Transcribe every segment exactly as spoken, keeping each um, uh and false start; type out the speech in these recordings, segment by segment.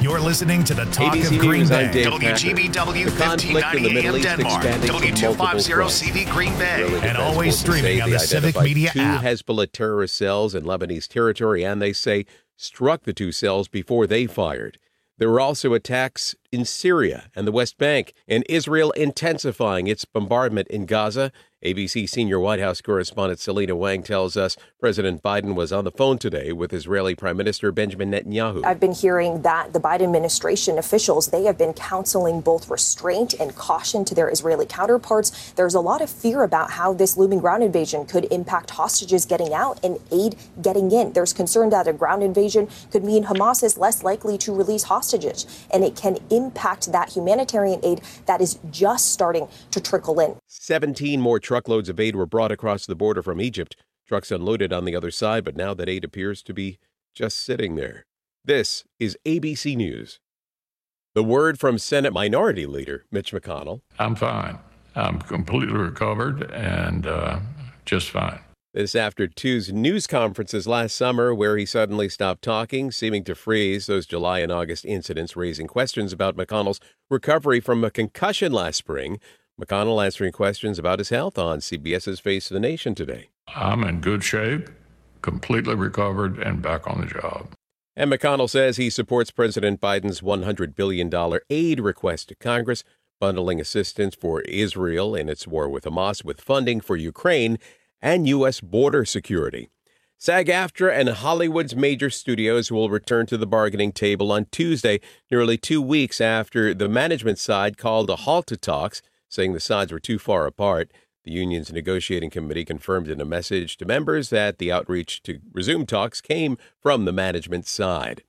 You're listening to the Talk A B C of Green News, Bay. I'm Dave W G B W The conflict in the Middle East Denmark. expanding W to two multiple fifty fronts. C V Green Bay. Israeli And Defense always Forces say streaming on they the Civic identified Media two app. Hezbollah terrorist cells in Lebanese territory, and they say struck the two cells before they fired. There were also attacks in Syria and the West Bank, and Israel intensifying its bombardment in Gaza. A B C senior White House correspondent Selena Wang tells us President Biden was on the phone today with Israeli Prime Minister Benjamin Netanyahu. I've been hearing that the Biden administration officials, they have been counseling both restraint and caution to their Israeli counterparts. There's a lot of fear about how this looming ground invasion could impact hostages getting out and aid getting in. There's concern that a ground invasion could mean Hamas is less likely to release hostages, and it can impact that humanitarian aid that is just starting to trickle in. seventeen more truckloads of aid were brought across the border from Egypt. Trucks unloaded on the other side, but now that aid appears to be just sitting there. This is A B C News. The word from Senate Minority Leader Mitch McConnell. I'm fine. I'm completely recovered and uh, just fine. This after two news conferences last summer where he suddenly stopped talking, seeming to freeze those July and August incidents, raising questions about McConnell's recovery from a concussion last spring. McConnell answering questions about his health on CBS's Face of the Nation today. I'm in good shape, completely recovered, and back on the job. And McConnell says he supports President Biden's one hundred billion dollars aid request to Congress, bundling assistance for Israel in its war with Hamas with funding for Ukraine and U S border security. SAG-AFTRA and Hollywood's major studios will return to the bargaining table on Tuesday, nearly two weeks after the management side called a halt to talks, saying the sides were too far apart. The union's negotiating committee confirmed in a message to members that the outreach to resume talks came from the management side.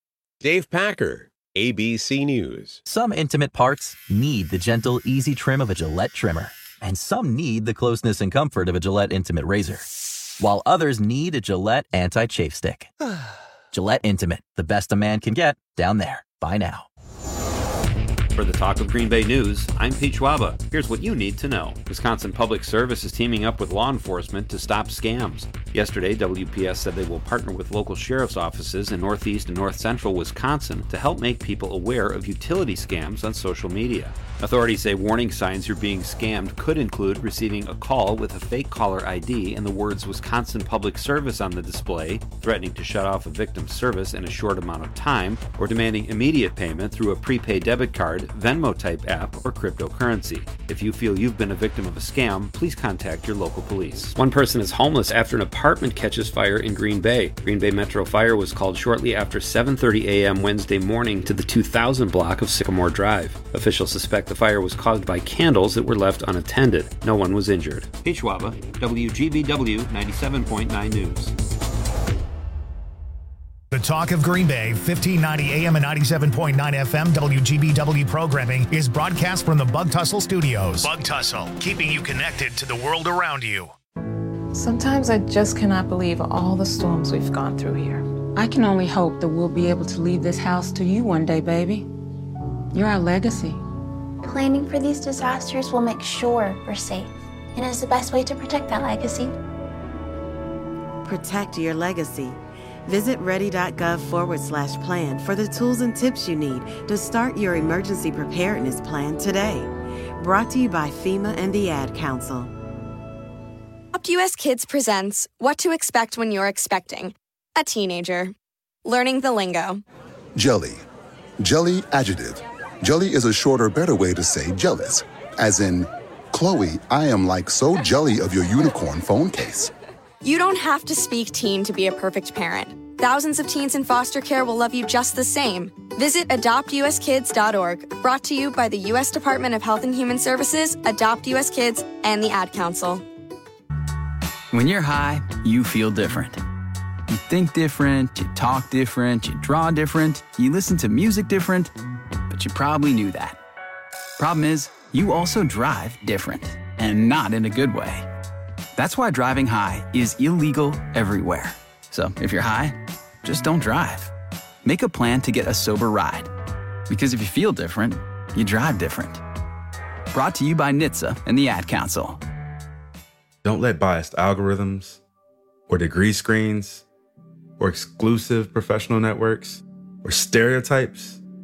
Dave Packer, A B C News. Some intimate parts need the gentle, easy trim of a Gillette trimmer. And some need the closeness and comfort of a Gillette Intimate razor. While others need a Gillette Anti-Chafe Stick. Gillette Intimate, the best a man can get, down there. Buy now. For the Talk of Green Bay News, I'm Pete Schwaba. Here's what you need to know. Wisconsin Public Service is teaming up with law enforcement to stop scams. Yesterday, W P S said they will partner with local sheriff's offices in northeast and north central Wisconsin to help make people aware of utility scams on social media. Authorities say warning signs you're being scammed could include receiving a call with a fake caller I D and the words Wisconsin Public Service on the display, threatening to shut off a victim's service in a short amount of time, or demanding immediate payment through a prepaid debit card, Venmo-type app, or cryptocurrency. If you feel you've been a victim of a scam, please contact your local police. One person is homeless after an apartment catches fire in Green Bay. Green Bay Metro Fire was called shortly after seven thirty a.m. Wednesday morning to the two thousand block of Sycamore Drive. Officials suspect the fire was caused by candles that were left unattended. No one was injured. Pete Schwaba, W G B W ninety-seven point nine News. The Talk of Green Bay, fifteen ninety A M and ninety-seven point nine F M W G B W programming is broadcast from the Bug Tussle Studios. Bug Tussle, keeping you connected to the world around you. Sometimes I just cannot believe all the storms we've gone through here. I can only hope that we'll be able to leave this house to you one day, baby. You're our legacy. Planning for these disasters will make sure we're safe, and is the best way to protect that legacy. Protect your legacy. Visit ready.gov forward slash plan for the tools and tips you need to start your emergency preparedness plan today. Brought to you by FEMA and the Ad Council. Adopt U S Kids presents What to Expect When You're Expecting a Teenager. Learning the lingo. Jelly. Jelly adjective. Jelly is a shorter, better way to say jealous. As in, Chloe, I am like so jelly of your unicorn phone case. You don't have to speak teen to be a perfect parent. Thousands of teens in foster care will love you just the same. Visit adopt u s kids dot org, brought to you by the U S Department of Health and Human Services, Adopt U S Kids, and the Ad Council. When you're high, you feel different. You think different, you talk different, you draw different, you listen to music different, but you probably knew that. Problem is, you also drive different, and not in a good way. That's why driving high is illegal everywhere. So if you're high, just don't drive. Make a plan to get a sober ride. Because if you feel different, you drive different. Brought to you by N H T S A and the Ad Council. Don't let biased algorithms or degree screens or exclusive professional networks or stereotypes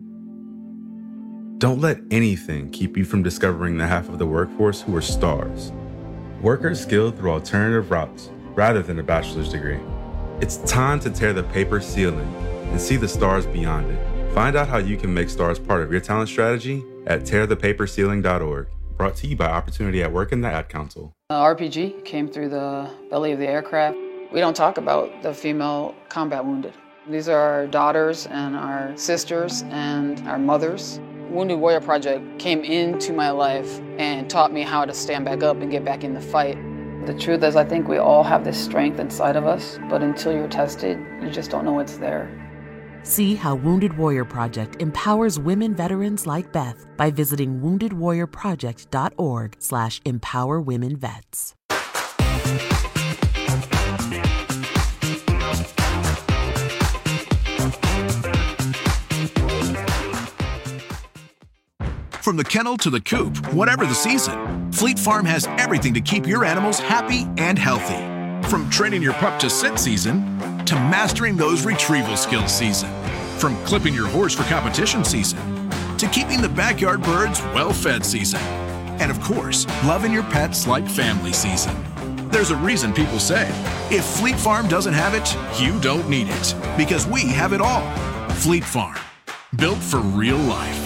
Don't let anything keep you from discovering the half of the workforce who are stars. Workers skilled through alternative routes rather than a bachelor's degree. It's time to tear the paper ceiling and see the stars beyond it. Find out how you can make stars part of your talent strategy at tear the paper ceiling dot org. Brought to you by Opportunity at Work and the Ad Council. Uh, R P G came through the belly of the aircraft. We don't talk about the female combat wounded. These are our daughters and our sisters and our mothers. Wounded Warrior Project came into my life and taught me how to stand back up and get back in the fight. The truth is, I think we all have this strength inside of us, but until you're tested, you just don't know it's there. See how Wounded Warrior Project empowers women veterans like Beth by visiting wounded warrior project dot org slash empower women vets. From the kennel to the coop, whatever the season, Fleet Farm has everything to keep your animals happy and healthy. From training your pup to sit season, to mastering those retrieval skills season. From clipping your horse for competition season, to keeping the backyard birds well-fed season. And of course, loving your pets like family season. There's a reason people say, if Fleet Farm doesn't have it, you don't need it. Because we have it all. Fleet Farm, built for real life.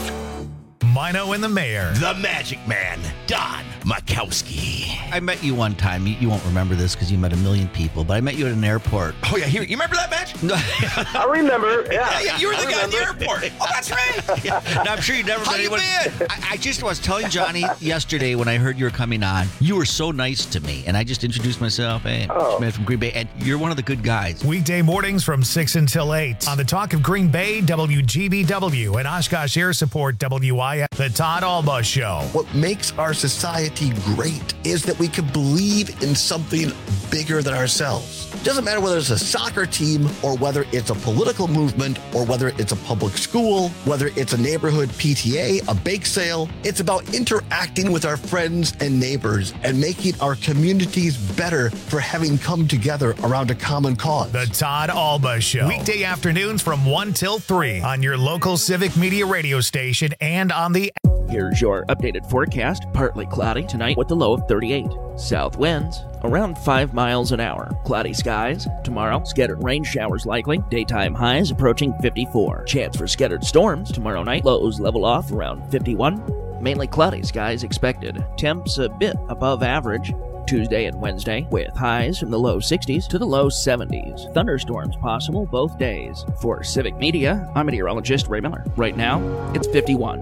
Mino and the Mayor. The Magic Man, Don Makowski. I met you one time. You, you won't remember this because you met a million people, but I met you at an airport. Oh, yeah. You remember that match? I remember. Yeah. yeah, yeah you were the I guy remember. at the airport. Oh, that's right. Yeah. No, I'm sure you've never How met you anyone. Been? I, I just was telling Johnny yesterday when I heard you were coming on, you were so nice to me. And I just introduced myself. Hey, I'm oh. Smith from Green Bay. And you're one of the good guys. Weekday mornings from six until eight on the Talk of Green Bay, W G B W, and Oshkosh Air Support, W I F. The Todd Alba Show. What makes our society great is that we can believe in something bigger than ourselves. Doesn't matter whether it's a soccer team or whether it's a political movement or whether it's a public school, whether it's a neighborhood P T A, a bake sale. It's about interacting with our friends and neighbors and making our communities better for having come together around a common cause. The Todd Alba Show. Weekday afternoons from one till three on your local Civic Media radio station and on the... Here's your updated forecast. Partly cloudy tonight with a low of thirty-eight. South winds around five miles an hour. Cloudy skies tomorrow. Scattered rain showers likely. Daytime highs approaching fifty-four. Chance for scattered storms tomorrow night. Lows level off around fifty-one. Mainly cloudy skies expected. Temps a bit above average. Tuesday and Wednesday with highs from the low sixties to the low seventies. Thunderstorms possible both days. For Civic Media, I'm meteorologist Ray Miller. Right now, it's fifty-one.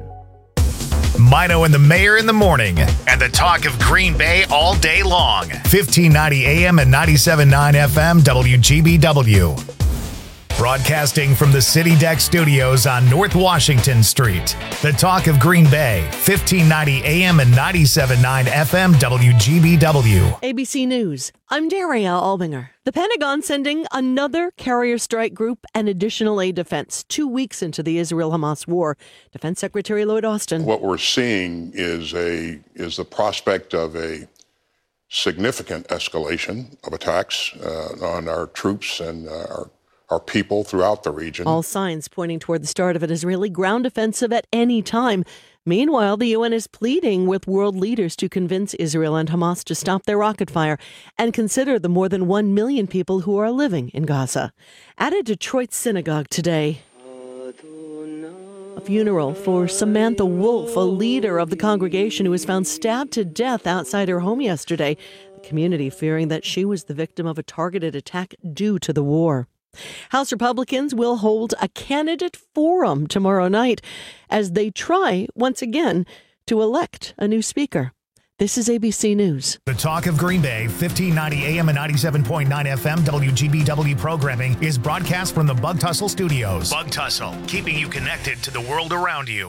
Mino and the Mayor in the morning, and the Talk of Green Bay all day long. fifteen ninety A M and ninety-seven point nine F M, W G B W. Broadcasting from the City Deck Studios on North Washington Street. The Talk of Green Bay, fifteen ninety A M and ninety-seven point nine F M, W G B W. A B C News. I'm Daria Albinger. The Pentagon sending another carrier strike group and additional aid defense two weeks into the Israel-Hamas war. Defense Secretary Lloyd Austin. What we're seeing is a is the prospect of a significant escalation of attacks uh, on our troops and uh, our our people throughout the region. All signs pointing toward the start of an Israeli ground offensive at any time. Meanwhile, the U N is pleading with world leaders to convince Israel and Hamas to stop their rocket fire and consider the more than one million people who are living in Gaza. At a Detroit synagogue today, a funeral for Samantha Wolf, a leader of the congregation who was found stabbed to death outside her home yesterday. The community fearing that she was the victim of a targeted attack due to the war. House Republicans will hold a candidate forum tomorrow night as they try, once again, to elect a new speaker. This is A B C News. The Talk of Green Bay, fifteen ninety A M and ninety-seven point nine F M, W G B W programming is broadcast from the Bug Tussle Studios. Bug Tussle, keeping you connected to the world around you.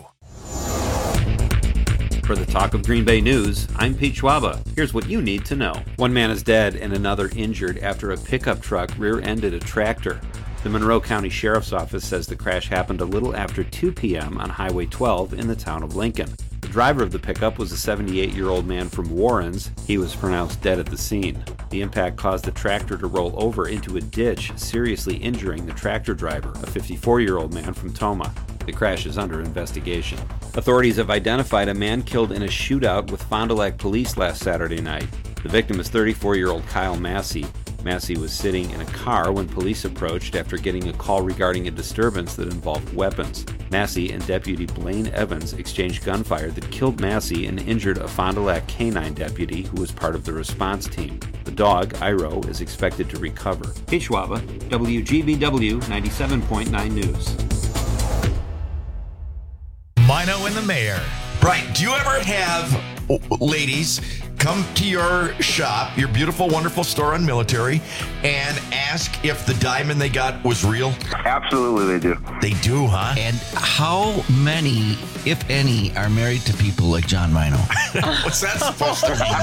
For the Talk of Green Bay News, I'm Pete Schwaba. Here's what you need to know. One man is dead and another injured after a pickup truck rear-ended a tractor. The Monroe County Sheriff's Office says the crash happened a little after two p.m. on Highway twelve in the town of Lincoln. The driver of the pickup was a seventy-eight-year-old man from Warrens. He was pronounced dead at the scene. The impact caused the tractor to roll over into a ditch, seriously injuring the tractor driver, a fifty-four-year-old man from Toma. The crash is under investigation. Authorities have identified a man killed in a shootout with Fond du Lac police last Saturday night. The victim is thirty-four-year-old Kyle Massey. Massey was sitting in a car when police approached after getting a call regarding a disturbance that involved weapons. Massey and Deputy Blaine Evans exchanged gunfire that killed Massey and injured a Fond du Lac canine deputy who was part of the response team. The dog, Iro, is expected to recover. Pete Schwaba, W G B W ninety-seven point nine News. Mino and the Mayor. Right. Do you ever have ladies come to your shop, your beautiful, wonderful store on Military, and ask if the diamond they got was real? Absolutely, they do. They do, huh? And how many, if any, are married to people like John Mino? What's that supposed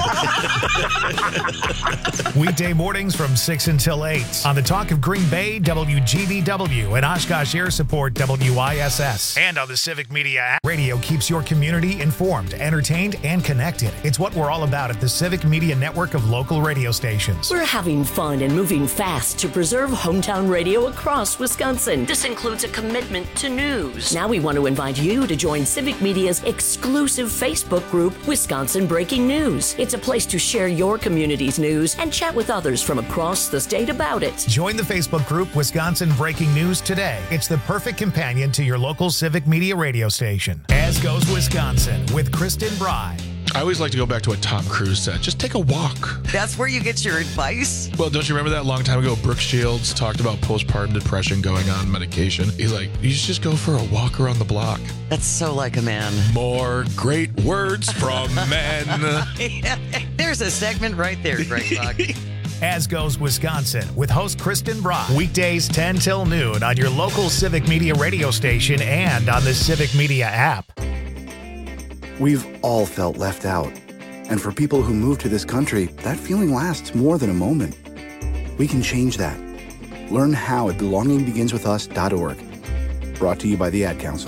to mean? Weekday mornings from six until eight on the Talk of Green Bay, W G B W, and Oshkosh Air Support, W I S S. And on the Civic Media app, radio keeps your community informed, entertained, and connected. It's what we're all about at the Civic Media network of local radio stations. We're having fun and moving fast to preserve hometown radio across Wisconsin. This includes a commitment to news. Now we want to invite you to join Civic Media's exclusive Facebook group, Wisconsin Breaking News. It's a place to share your community's news and chat with others from across the state about it. Join the Facebook group, Wisconsin Breaking News, today. It's the perfect companion to your local Civic Media radio station. As goes Wisconsin with Kristen Bry. I always like to go back to what Tom Cruise said. Just take a walk. That's where you get your advice? Well, don't you remember that long time ago, Brooke Shields talked about postpartum depression going on medication? He's like, you should just go for a walk around the block. That's so like a man. More great words from men. Yeah, there's a segment right there, Greg Buck. As goes Wisconsin with host Kristen Brock. Weekdays ten till noon on your local Civic Media radio station and on the Civic Media app. We've all felt left out. And for people who move to this country, that feeling lasts more than a moment. We can change that. Learn how at belonging begins with us dot org. Brought to you by the Ad Council.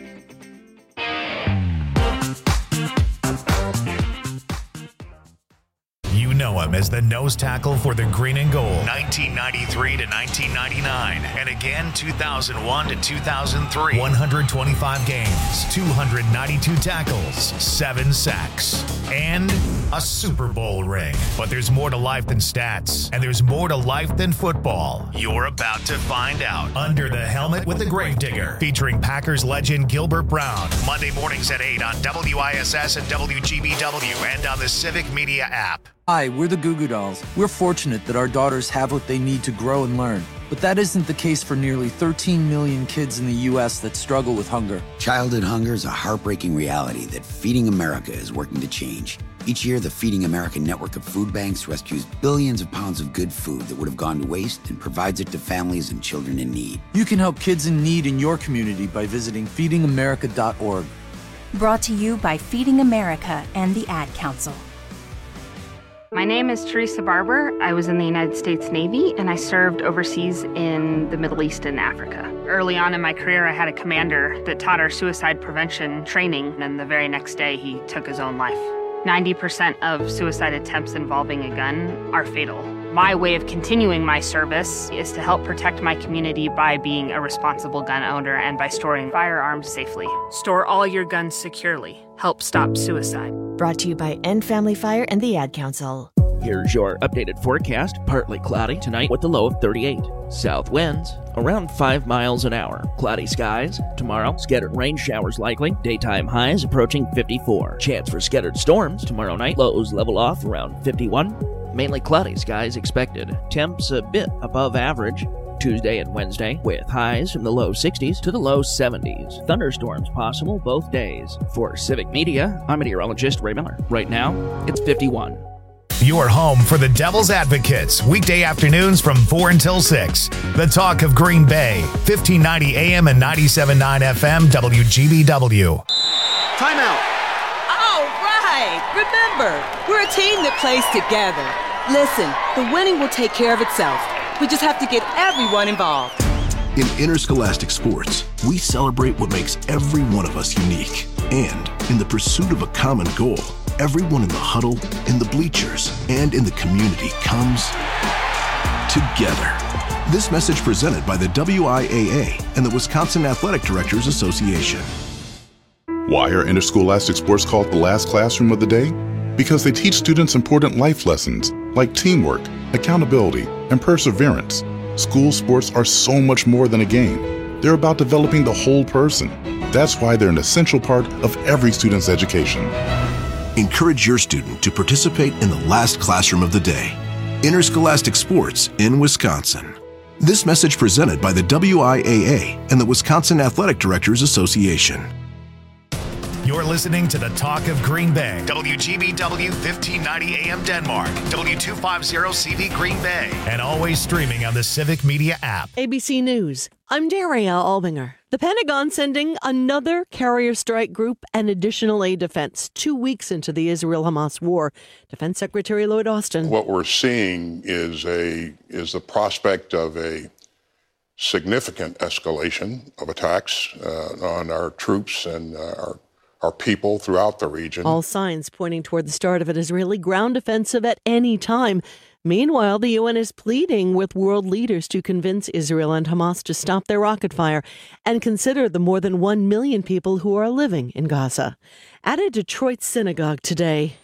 You know him as the nose tackle for the Green and Gold, nineteen ninety-three to nineteen ninety-nine, and again two thousand one to two thousand three. one hundred twenty-five games, two hundred ninety-two tackles, seven sacks, and a Super Bowl ring. But there's more to life than stats, and there's more to life than football. You're about to find out. Under the Helmet with the Gravedigger, featuring Packers legend Gilbert Brown. Monday mornings at eight on W I S S and W G B W and on the Civic Media app. Hi, we're the Goo Goo Dolls. We're fortunate that our daughters have what they need to grow and learn. But that isn't the case for nearly thirteen million kids in the U S that struggle with hunger. Childhood hunger is a heartbreaking reality that Feeding America is working to change. Each year, the Feeding America network of food banks rescues billions of pounds of good food that would have gone to waste and provides it to families and children in need. You can help kids in need in your community by visiting feeding america dot org. Brought to you by Feeding America and the Ad Council. My name is Teresa Barber. I was in the United States Navy, and I served overseas in the Middle East and Africa. Early on in my career, I had a commander that taught our suicide prevention training, and the very next day, he took his own life. ninety percent of suicide attempts involving a gun are fatal. My way of continuing my service is to help protect my community by being a responsible gun owner and by storing firearms safely. Store all your guns securely. Help stop suicide. Brought to you by End Family Fire and the Ad Council. Here's your updated forecast. Partly cloudy tonight with a low of thirty-eight. South winds around five miles an hour. Cloudy skies. Tomorrow, scattered rain showers likely. Daytime highs approaching fifty-four. Chance for scattered storms tomorrow night. Lows level off around fifty-one. Mainly cloudy skies expected. Temps a bit above average. Tuesday and Wednesday, with highs from the low sixties to the low seventies. Thunderstorms possible both days. For Civic Media, I'm meteorologist Ray Miller. Right now, it's fifty-one. Your home for the Devil's Advocates, weekday afternoons from four until six. The Talk of Green Bay, fifteen ninety A M and ninety-seven point nine F M, W G B W. Timeout. All right. Remember, we're a team that plays together. Listen, the winning will take care of itself. We just have to get everyone involved. In interscholastic sports, we celebrate what makes every one of us unique. And in the pursuit of a common goal, everyone in the huddle, in the bleachers, and in the community comes together. This message presented by the W I A A and the Wisconsin Athletic Directors Association. Why are interscholastic sports called the last classroom of the day? Because they teach students important life lessons like teamwork, accountability, and perseverance. School sports are so much more than a game. They're about developing the whole person. That's why they're an essential part of every student's education. Encourage your student to participate in the last classroom of the day. Interscholastic sports in Wisconsin. This message presented by the W I A A and the Wisconsin Athletic Directors Association. You're listening to the Talk of Green Bay. W G B W fifteen ninety A M Denmark. W two fifty C V Green Bay. And always streaming on the Civic Media app. A B C News. I'm Daria Albinger. The Pentagon sending another carrier strike group and additional aid defense two weeks into the Israel-Hamas war. Defense Secretary Lloyd Austin. What we're seeing is a is the prospect of a significant escalation of attacks uh, on our troops and uh, our our people throughout the region. All signs pointing toward the start of an Israeli ground offensive at any time. Meanwhile, the U N is pleading with world leaders to convince Israel and Hamas to stop their rocket fire and consider the more than one million people who are living in Gaza. At a Detroit synagogue today,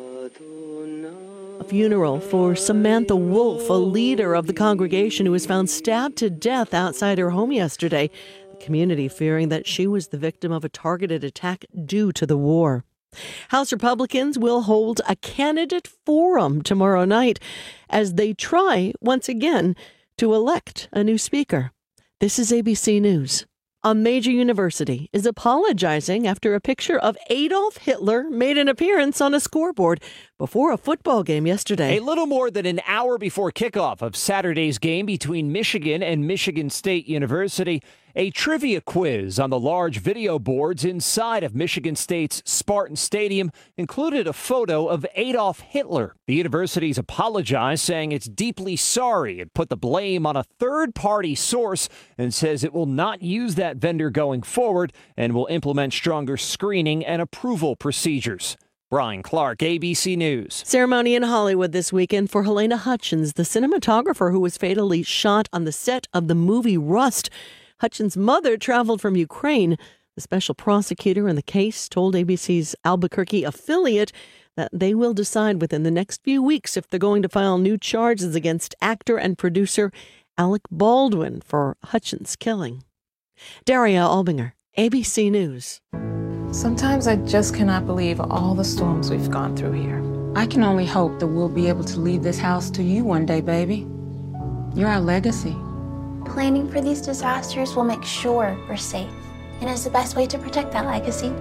a funeral for Samantha Wolf, a leader of the congregation who was found stabbed to death outside her home yesterday. The community fearing that she was the victim of a targeted attack due to the war. House Republicans will hold a candidate forum tomorrow night as they try once again to elect a new speaker. This is A B C News. A major university is apologizing after a picture of Adolf Hitler made an appearance on a scoreboard before a football game yesterday. A little more than an hour before kickoff of Saturday's game between Michigan and Michigan State University, a trivia quiz on the large video boards inside of Michigan State's Spartan Stadium included a photo of Adolf Hitler. The university's apologized, saying it's deeply sorry. It put the blame on a third-party source and says it will not use that vendor going forward and will implement stronger screening and approval procedures. Brian Clark, A B C News. Ceremony in Hollywood this weekend for Helena Hutchins, the cinematographer who was fatally shot on the set of the movie Rust. Hutchins' mother traveled from Ukraine. The special prosecutor in the case told A B C's Albuquerque affiliate that they will decide within the next few weeks if they're going to file new charges against actor and producer Alec Baldwin for Hutchins' killing. Daria Albinger, A B C News. Sometimes I just cannot believe all the storms we've gone through here. I can only hope that we'll be able to leave this house to you one day, baby. You're our legacy. Planning for these disasters will make sure we're safe, and is the best way to protect that legacy.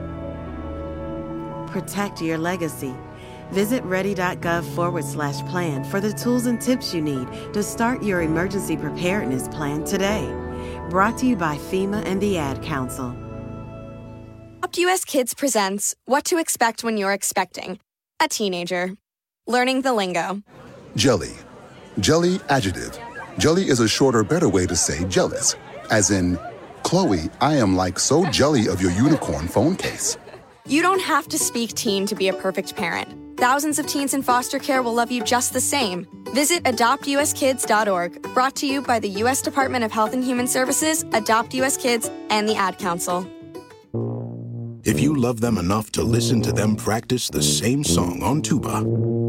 Protect your legacy. Visit ready.gov forward slash plan for the tools and tips you need to start your emergency preparedness plan today. Brought to you by FEMA and the Ad Council. Adopt U S Kids presents What to Expect When You're Expecting a Teenager. Learning the lingo. Jelly. Jelly adjective. Jelly is a shorter, better way to say jealous. As in, Chloe, I am like so jelly of your unicorn phone case. You don't have to speak teen to be a perfect parent. Thousands of teens in foster care will love you just the same. Visit adopt u s kids dot org. Brought to you by the U S Department of Health and Human Services, Adopt U S Kids, and the Ad Council. If you love them enough to listen to them practice the same song on tuba,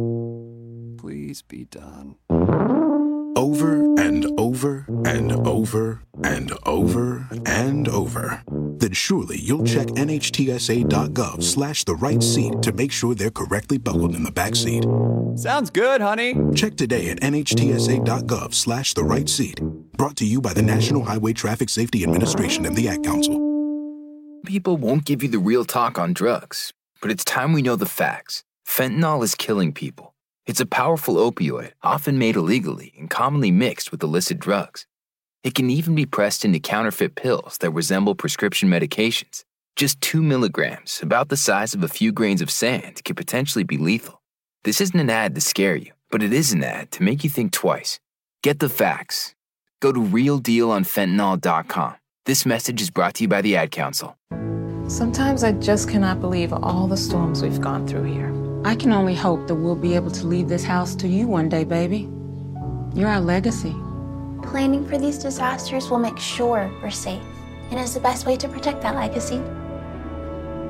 please be done. Over and over and over and over and over, then surely you'll check N H T S A dot gov slash the right seat to make sure they're correctly buckled in the back seat. Sounds good, honey. Check today at N H T S A dot gov slash the right seat. Brought to you by the National Highway Traffic Safety Administration and the Ad Council. People won't give you the real talk on drugs, but it's time we know the facts. Fentanyl is killing people. It's a powerful opioid, often made illegally and commonly mixed with illicit drugs. It can even be pressed into counterfeit pills that resemble prescription medications. Just two milligrams, about the size of a few grains of sand, can potentially be lethal. This isn't an ad to scare you, but it is an ad to make you think twice. Get the facts. Go to real deal on fentanyl dot com. This message is brought to you by the Ad Council. Sometimes I just cannot believe all the storms we've gone through here. I can only hope that we'll be able to leave this house to you one day, baby. You're our legacy. Planning for these disasters will make sure we're safe, and is the best way to protect that legacy.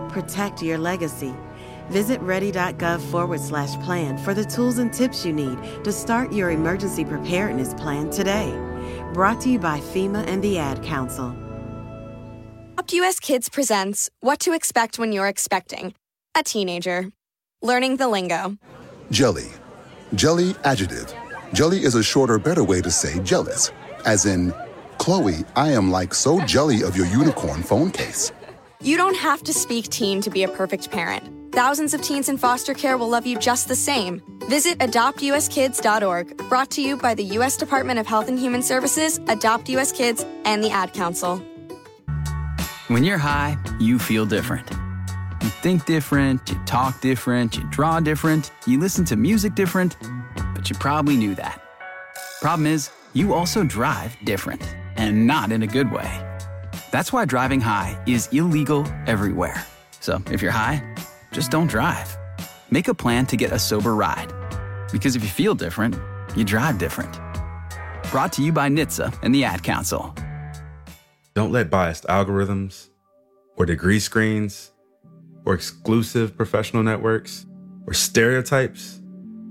protect your legacy. Visit ready.gov forward slash plan for the tools and tips you need to start your emergency preparedness plan today. Brought to you by FEMA and the Ad Council. Adopt U S Kids presents What to Expect When You're Expecting a Teenager. Learning the lingo. Jelly. Jelly adjective. Jelly is a shorter, better way to say jealous. As in, Chloe, I am like so jelly of your unicorn phone case. You don't have to speak teen to be a perfect parent. Thousands of teens in foster care will love you just the same. Visit adopt u s kids dot org. Brought to you by the U S Department of Health and Human Services, Adopt U S Kids, and the Ad Council. When you're high, you feel different. You think different, you talk different, you draw different, you listen to music different, but you probably knew that. Problem is, you also drive different, and not in a good way. That's why driving high is illegal everywhere. So if you're high, just don't drive. Make a plan to get a sober ride. Because if you feel different, you drive different. Brought to you by N H T S A and the Ad Council. Don't let biased algorithms, or degree screens, or exclusive professional networks, or stereotypes.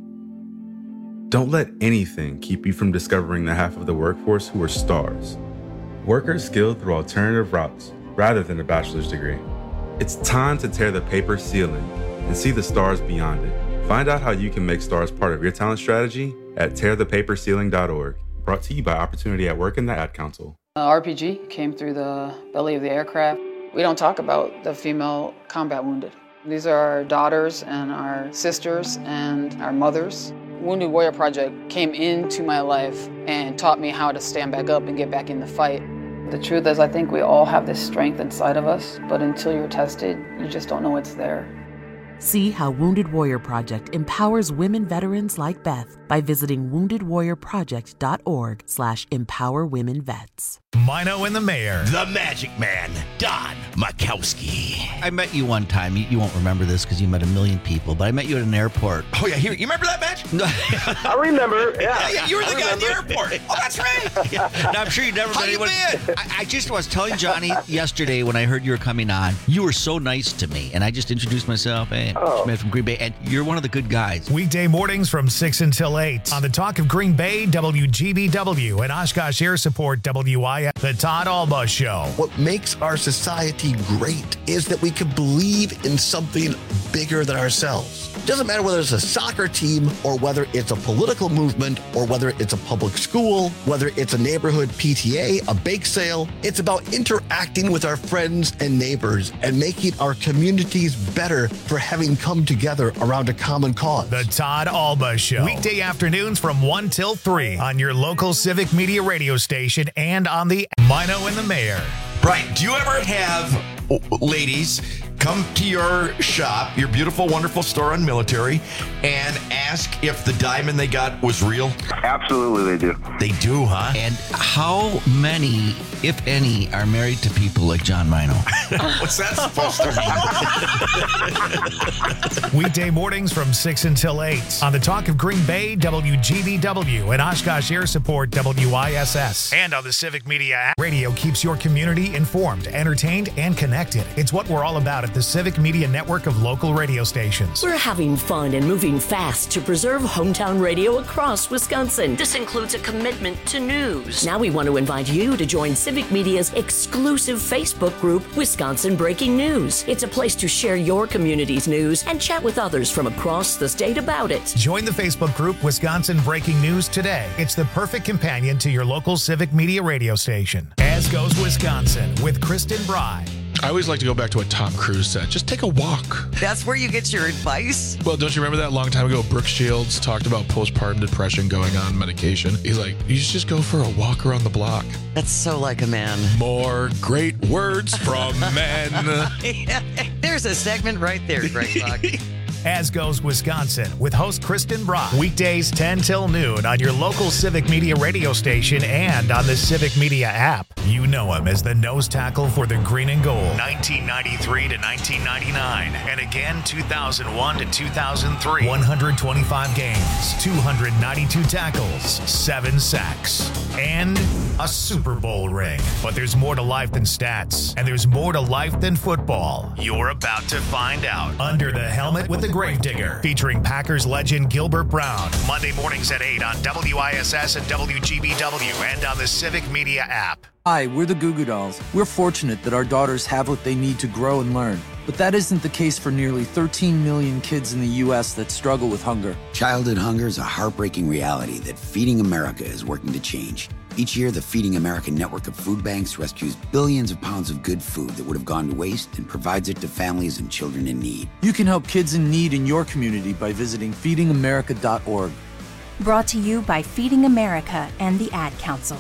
Don't let anything keep you from discovering the half of the workforce who are stars. Workers skilled through alternative routes rather than a bachelor's degree. It's time to tear the paper ceiling and see the stars beyond it. Find out how you can make stars part of your talent strategy at tear the paper ceiling dot org. Brought to you by Opportunity at Work and the Ad Council. Uh, R P G came through the belly of the aircraft. We don't talk about the female combat wounded. These are our daughters and our sisters and our mothers. Wounded Warrior Project came into my life and taught me how to stand back up and get back in the fight. The truth is, I think we all have this strength inside of us, but until you're tested, you just don't know it's there. See how Wounded Warrior Project empowers women veterans like Beth by visiting wounded warrior project dot org slash empower women vets. Mino and the Mayor. The Magic Man, Don Makowski. I met you one time. You, you won't remember this because you met a million people, but I met you at an airport. Oh, yeah. Here, you remember that match? I remember. Yeah. yeah, yeah you were I the remember. guy at the airport. Oh, that's right. Yeah. Now, I'm sure you've never How met you anyone. been? I, I just was telling Johnny yesterday when I heard you were coming on, you were so nice to me. And I just introduced myself. Hey, oh. Smith from Green Bay. And you're one of the good guys. Weekday mornings from six until eight on the Talk of Green Bay, W G B W, and Oshkosh Air Support, W I S. The Todd Alba Show. What makes our society great is that we can believe in something bigger than ourselves. Doesn't matter whether it's a soccer team or whether it's a political movement or whether it's a public school, whether it's a neighborhood P T A, a bake sale. It's about interacting with our friends and neighbors and making our communities better for having come together around a common cause. The Todd Alba Show. Weekday afternoons from one till three on your local Civic Media radio station and on the Mino and the Mayor. Right. Do you ever have ladies come to your shop, your beautiful, wonderful store on Military, and ask if the diamond they got was real? Absolutely, they do. They do, huh? And how many, if any, are married to people like John Mino? What's that supposed to mean? Weekday mornings from six until eight on the Talk of Green Bay, W G B W, and Oshkosh Air Support, W I S S. And on the Civic Media app, radio keeps your community informed, entertained, and connected. It's what we're all about at the Civic Media network of local radio stations. We're having fun and moving fast to preserve hometown radio across Wisconsin. This includes a commitment to news. Now we want to invite you to join Civic Media's exclusive Facebook group, Wisconsin Breaking News. It's a place to share your community's news and chat with others from across the state about it. Join the Facebook group Wisconsin Breaking News today. It's the perfect companion to your local Civic Media radio station. As goes Wisconsin with Kristen Bry. I always like to go back to what Tom Cruise said. Just take a walk. That's where you get your advice? Well, don't you remember that long time ago, Brooke Shields talked about postpartum depression going on medication? He's like, you should just go for a walk around the block. That's so like a man. More great words from men. Yeah, there's a segment right there, Greg Buck. As goes Wisconsin with host Kristen Brock. Weekdays ten till noon on your local Civic Media radio station and on the Civic Media app. You know him as the nose tackle for the green and gold. nineteen ninety-three to nineteen ninety-nine. And again, two thousand one to two thousand three. one hundred twenty-five games, two hundred ninety-two tackles, seven sacks. And a Super Bowl ring. But there's more to life than stats, and there's more to life than football. You're about to find out. Under the Helmet with the Gravedigger, featuring Packers legend Gilbert Brown. Monday mornings at eight on W I S S and W G B W and on the Civic Media app. Hi, we're the Goo Goo Dolls. We're fortunate that our daughters have what they need to grow and learn. But that isn't the case for nearly thirteen million kids in the U S that struggle with hunger. Childhood hunger is a heartbreaking reality that Feeding America is working to change. Each year, the Feeding America network of food banks rescues billions of pounds of good food that would have gone to waste and provides it to families and children in need. You can help kids in need in your community by visiting feeding america dot org. Brought to you by Feeding America and the Ad Council.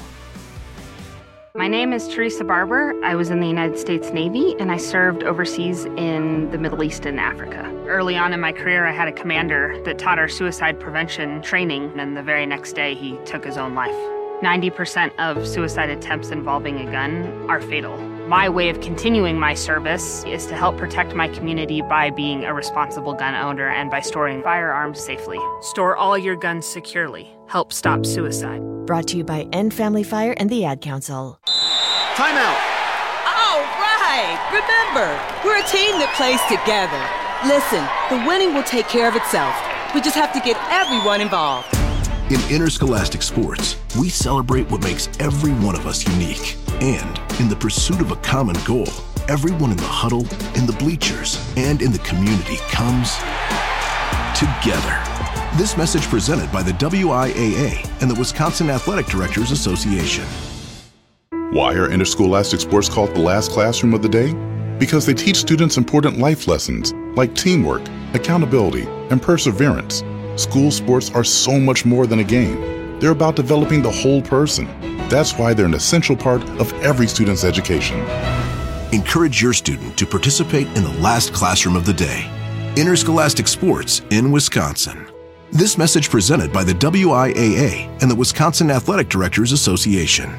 My name is Teresa Barber. I was in the United States Navy, and I served overseas in the Middle East and Africa. Early on in my career, I had a commander that taught our suicide prevention training, and the very next day, he took his own life. ninety percent of suicide attempts involving a gun are fatal. My way of continuing my service is to help protect my community by being a responsible gun owner and by storing firearms safely. Store all your guns securely. Help stop suicide. Brought to you by End Family Fire and the Ad Council. Timeout! All right! Remember, we're a team that plays together. Listen, the winning will take care of itself. We just have to get everyone involved. In interscholastic sports, we celebrate what makes every one of us unique. And in the pursuit of a common goal, everyone in the huddle, in the bleachers, and in the community comes together. This message presented by the W I A A and the Wisconsin Athletic Directors Association. Why are interscholastic sports called the last classroom of the day? Because they teach students important life lessons like teamwork, accountability, and perseverance. School sports are so much more than a game. They're about developing the whole person. That's why they're an essential part of every student's education. Encourage your student to participate in the last classroom of the day. Interscholastic sports in Wisconsin. This message presented by the W I A A and the Wisconsin Athletic Directors Association.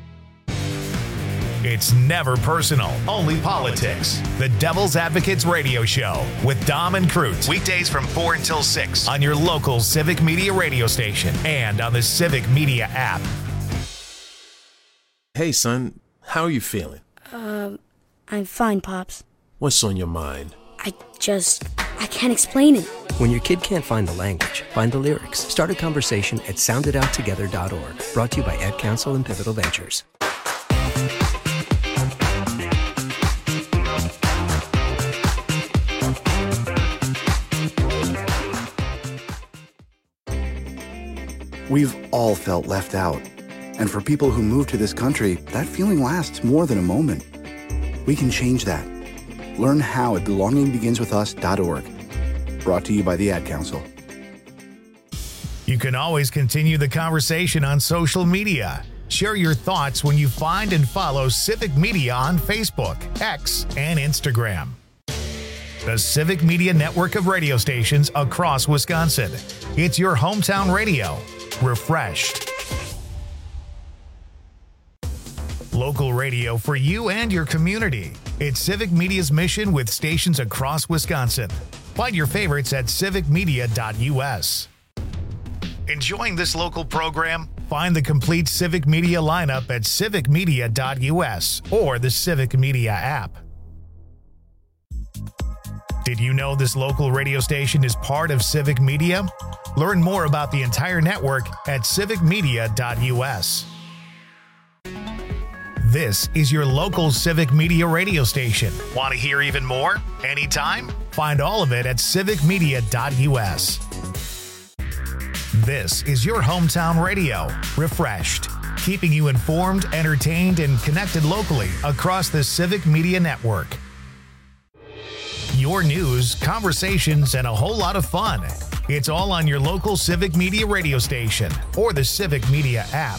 It's never personal, only politics. The Devil's Advocates Radio Show with Dom and Cruz. Weekdays from four until six on your local Civic Media radio station and on the Civic Media app. Hey, son, how are you feeling? Um, I'm fine, Pops. What's on your mind? I just, I can't explain it. When your kid can't find the language, find the lyrics. Start a conversation at sound it out together dot org. Brought to you by Ad Council and Pivotal Ventures. We've all felt left out. And for people who move to this country, that feeling lasts more than a moment. We can change that. Learn how at belonging begins with us dot org. Brought to you by the Ad Council. You can always continue the conversation on social media. Share your thoughts when you find and follow Civic Media on Facebook, X, and Instagram. The Civic Media network of radio stations across Wisconsin. It's your hometown radio. Refreshed. Local radio for you and your community. It's Civic Media's mission with stations across Wisconsin. Find your favorites at civic media dot U S. Enjoying this local program? Find the complete Civic Media lineup at civic media dot U S or the Civic Media app. Did you know this local radio station is part of Civic Media? Learn more about the entire network at civic media dot U S. This is your local Civic Media radio station. Want to hear even more? Anytime? Find all of it at civic media dot U S. This is your hometown radio, refreshed, keeping you informed, entertained, and connected locally across the Civic Media network. Your news, conversations, and a whole lot of fun. It's all on your local Civic Media radio station or the Civic Media app.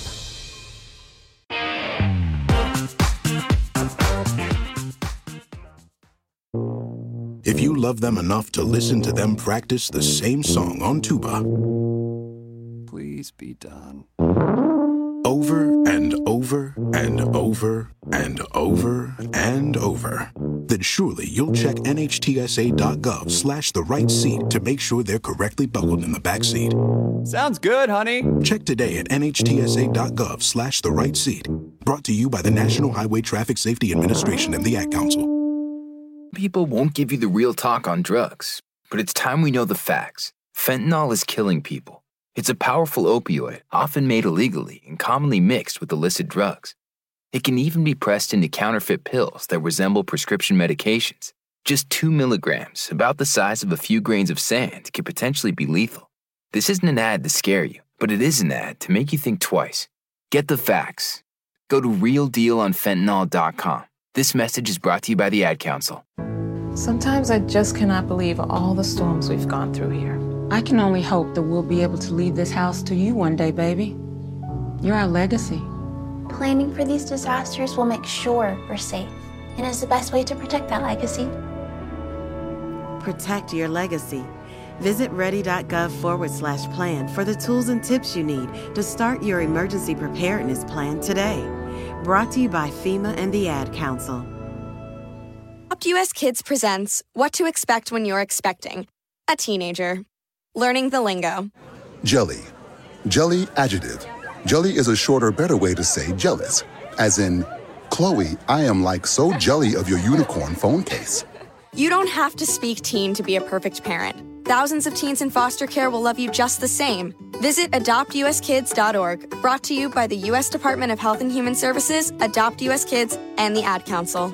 If you love them enough to listen to them practice the same song on tuba, please be done. Over and over and over and over and over, then surely you'll check nhtsa.gov slash the right seat to make sure they're correctly buckled in the back seat. Sounds good, honey. Check today at nhtsa.gov slash the right seat. Brought to you by the National Highway Traffic Safety Administration and the Ad Council. People won't give you the real talk on drugs, but it's time we know the facts. Fentanyl is killing people. It's a powerful opioid, often made illegally and commonly mixed with illicit drugs. It can even be pressed into counterfeit pills that resemble prescription medications. Just two milligrams, about the size of a few grains of sand, can potentially be lethal. This isn't an ad to scare you, but it is an ad to make you think twice. Get the facts. Go to real deal on fentanyl dot com. This message is brought to you by the Ad Council. Sometimes I just cannot believe all the storms we've gone through here. I can only hope that we'll be able to leave this house to you one day, baby. You're our legacy. Planning for these disasters will make sure we're safe, and is the best way to protect that legacy. Protect your legacy. Visit ready.gov forward slash plan for the tools and tips you need to start your emergency preparedness plan today. Brought to you by FEMA and the Ad Council. Adopt U S Kids presents What to Expect When You're Expecting a Teenager. Learning the lingo. Jelly. Jelly adjective. Jelly is a shorter, better way to say jealous. As in, Chloe, I am like so jelly of your unicorn phone case. You don't have to speak teen to be a perfect parent. Thousands of teens in foster care will love you just the same. Visit adopt u s kids dot org. Brought to you by the U S Department of Health and Human Services, Adopt U S Kids, and the Ad Council.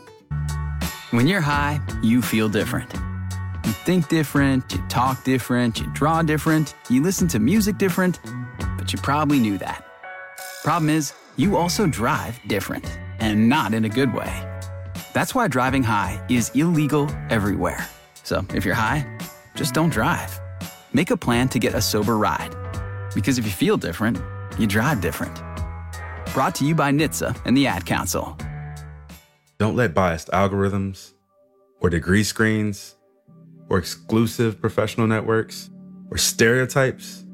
When you're high, you feel different. You think different, you talk different, you draw different, you listen to music different, but you probably knew that. Problem is, you also drive different, and not in a good way. That's why driving high is illegal everywhere. So if you're high, just don't drive. Make a plan to get a sober ride. Because if you feel different, you drive different. Brought to you by N H T S A and the Ad Council. Don't let biased algorithms, or degree screens, or exclusive professional networks, or stereotypes.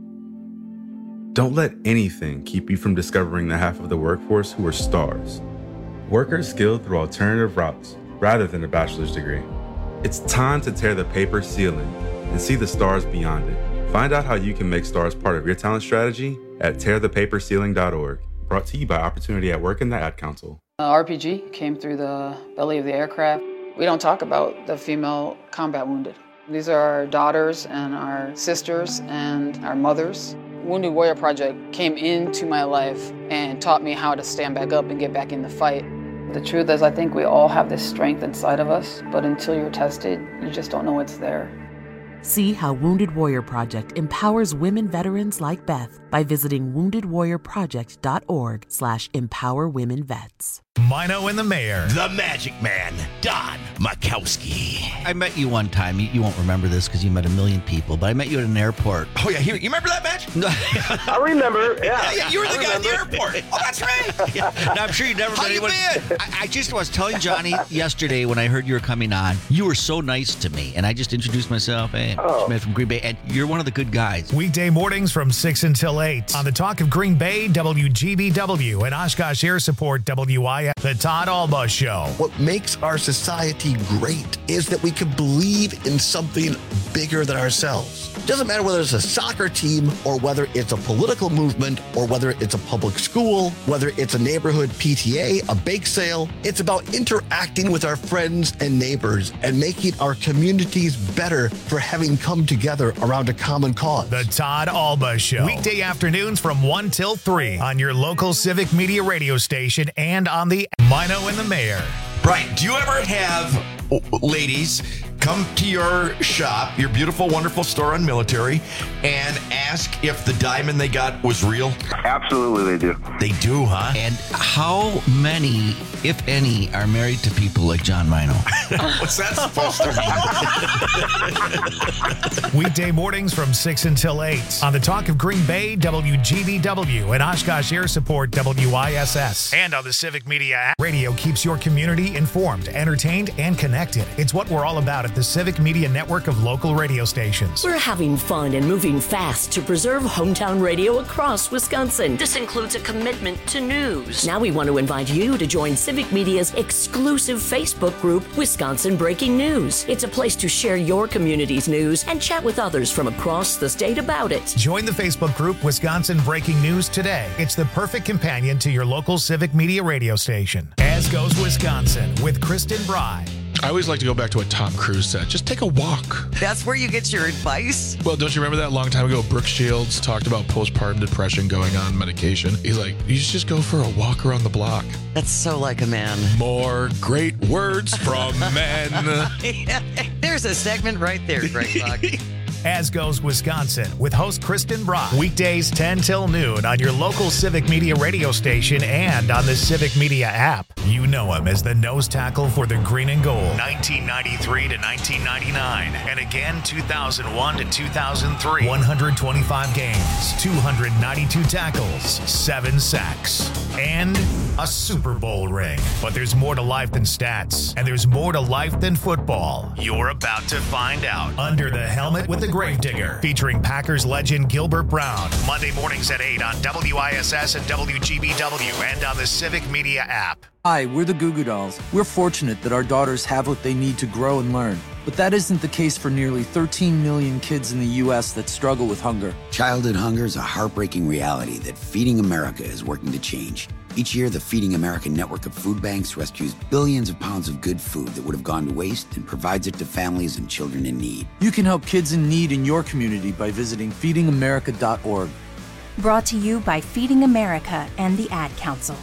Don't let anything keep you from discovering the half of the workforce who are stars. Workers skilled through alternative routes rather than a bachelor's degree. It's time to tear the paper ceiling and see the stars beyond it. Find out how you can make stars part of your talent strategy at tear the paper ceiling dot org. Brought to you by Opportunity at Work and the Ad Council. Uh, R P G came through the belly of the aircraft. We don't talk about the female combat wounded. These are our daughters and our sisters and our mothers. Wounded Warrior Project came into my life and taught me how to stand back up and get back in the fight. The truth is, I think we all have this strength inside of us, but until you're tested, you just don't know it's there. See how Wounded Warrior Project empowers women veterans like Beth by visiting wounded warrior project dot org slash empower women vets. Mino and the Mayor. The Magic Man, Don Makowski. I met you one time. You, you won't remember this because you met a million people, but I met you at an airport. Oh, yeah. Here, you remember that match? I remember. Yeah. yeah, yeah you were the guy at the airport. Oh, that's right. Yeah. Now, I'm sure you've never How met you anyone. been? I, I just was telling Johnny yesterday when I heard you were coming on, you were so nice to me. And I just introduced myself. Hey, Oh. Smith from Green Bay. And you're one of the good guys. Weekday mornings from six until eight on the Talk of Green Bay, W G B W, and Oshkosh Air Support, W I S. The Todd Alba Show. What makes our society great is that we can believe in something bigger than ourselves. It doesn't matter whether it's a soccer team or whether it's a political movement or whether it's a public school, whether it's a neighborhood P T A, a bake sale. It's about interacting with our friends and neighbors and making our communities better for having come together around a common cause. The Todd Alba Show. Weekday afternoons from one till three on your local Civic Media radio station and on the Mino and the Mayor. Right. Do you ever have ladies come to your shop, your beautiful, wonderful store on Military, and ask if the diamond they got was real? Absolutely, they do. They do, huh? And how many, if any, are married to people like John Mino? What's that supposed to mean? Weekday mornings from six until eight on the Talk of Green Bay, W G B W, and Oshkosh Air Support, W I S S. And on the Civic Media app. Radio keeps your community informed, entertained, and connected. It's what we're all about at of the Civic Media network of local radio stations. We're having fun and moving fast to preserve hometown radio across Wisconsin. This includes a commitment to news. Now we want to invite you to join Civic Media's exclusive Facebook group, Wisconsin Breaking News. It's a place to share your community's news and chat with others from across the state about it. Join the Facebook group Wisconsin Breaking News today. It's the perfect companion to your local Civic Media radio station. As goes Wisconsin with Kristen Bry. I always like to go back to what Tom Cruise said. Just take a walk. That's where you get your advice? Well, don't you remember that long time ago, Brooke Shields talked about postpartum depression going on medication? He's like, you should just go for a walk around the block. That's so like a man. More great words from men. There's a segment right there, Greg Buck. As goes Wisconsin with host Kristen Bry. Weekdays ten till noon on your local Civic Media radio station and on the Civic Media app. You know him as the nose tackle for the green and gold. nineteen ninety-three to nineteen ninety-nine. And again, two thousand one to two thousand three. one hundred twenty-five games, two hundred ninety-two tackles, seven sacks, and a Super Bowl ring. But there's more to life than stats, and there's more to life than football. You're about to find out. Under the Helmet with the Gravedigger, featuring Packers legend Gilbert Brown. Monday mornings at eight on W I S S and W G B W and on the Civic Media app. Hi, we're the Goo Goo Dolls. We're fortunate that our daughters have what they need to grow and learn. But that isn't the case for nearly thirteen million kids in the U S that struggle with hunger. Childhood hunger is a heartbreaking reality that Feeding America is working to change. Each year, the Feeding America network of food banks rescues billions of pounds of good food that would have gone to waste and provides it to families and children in need. You can help kids in need in your community by visiting feeding america dot org. Brought to you by Feeding America and the Ad Council.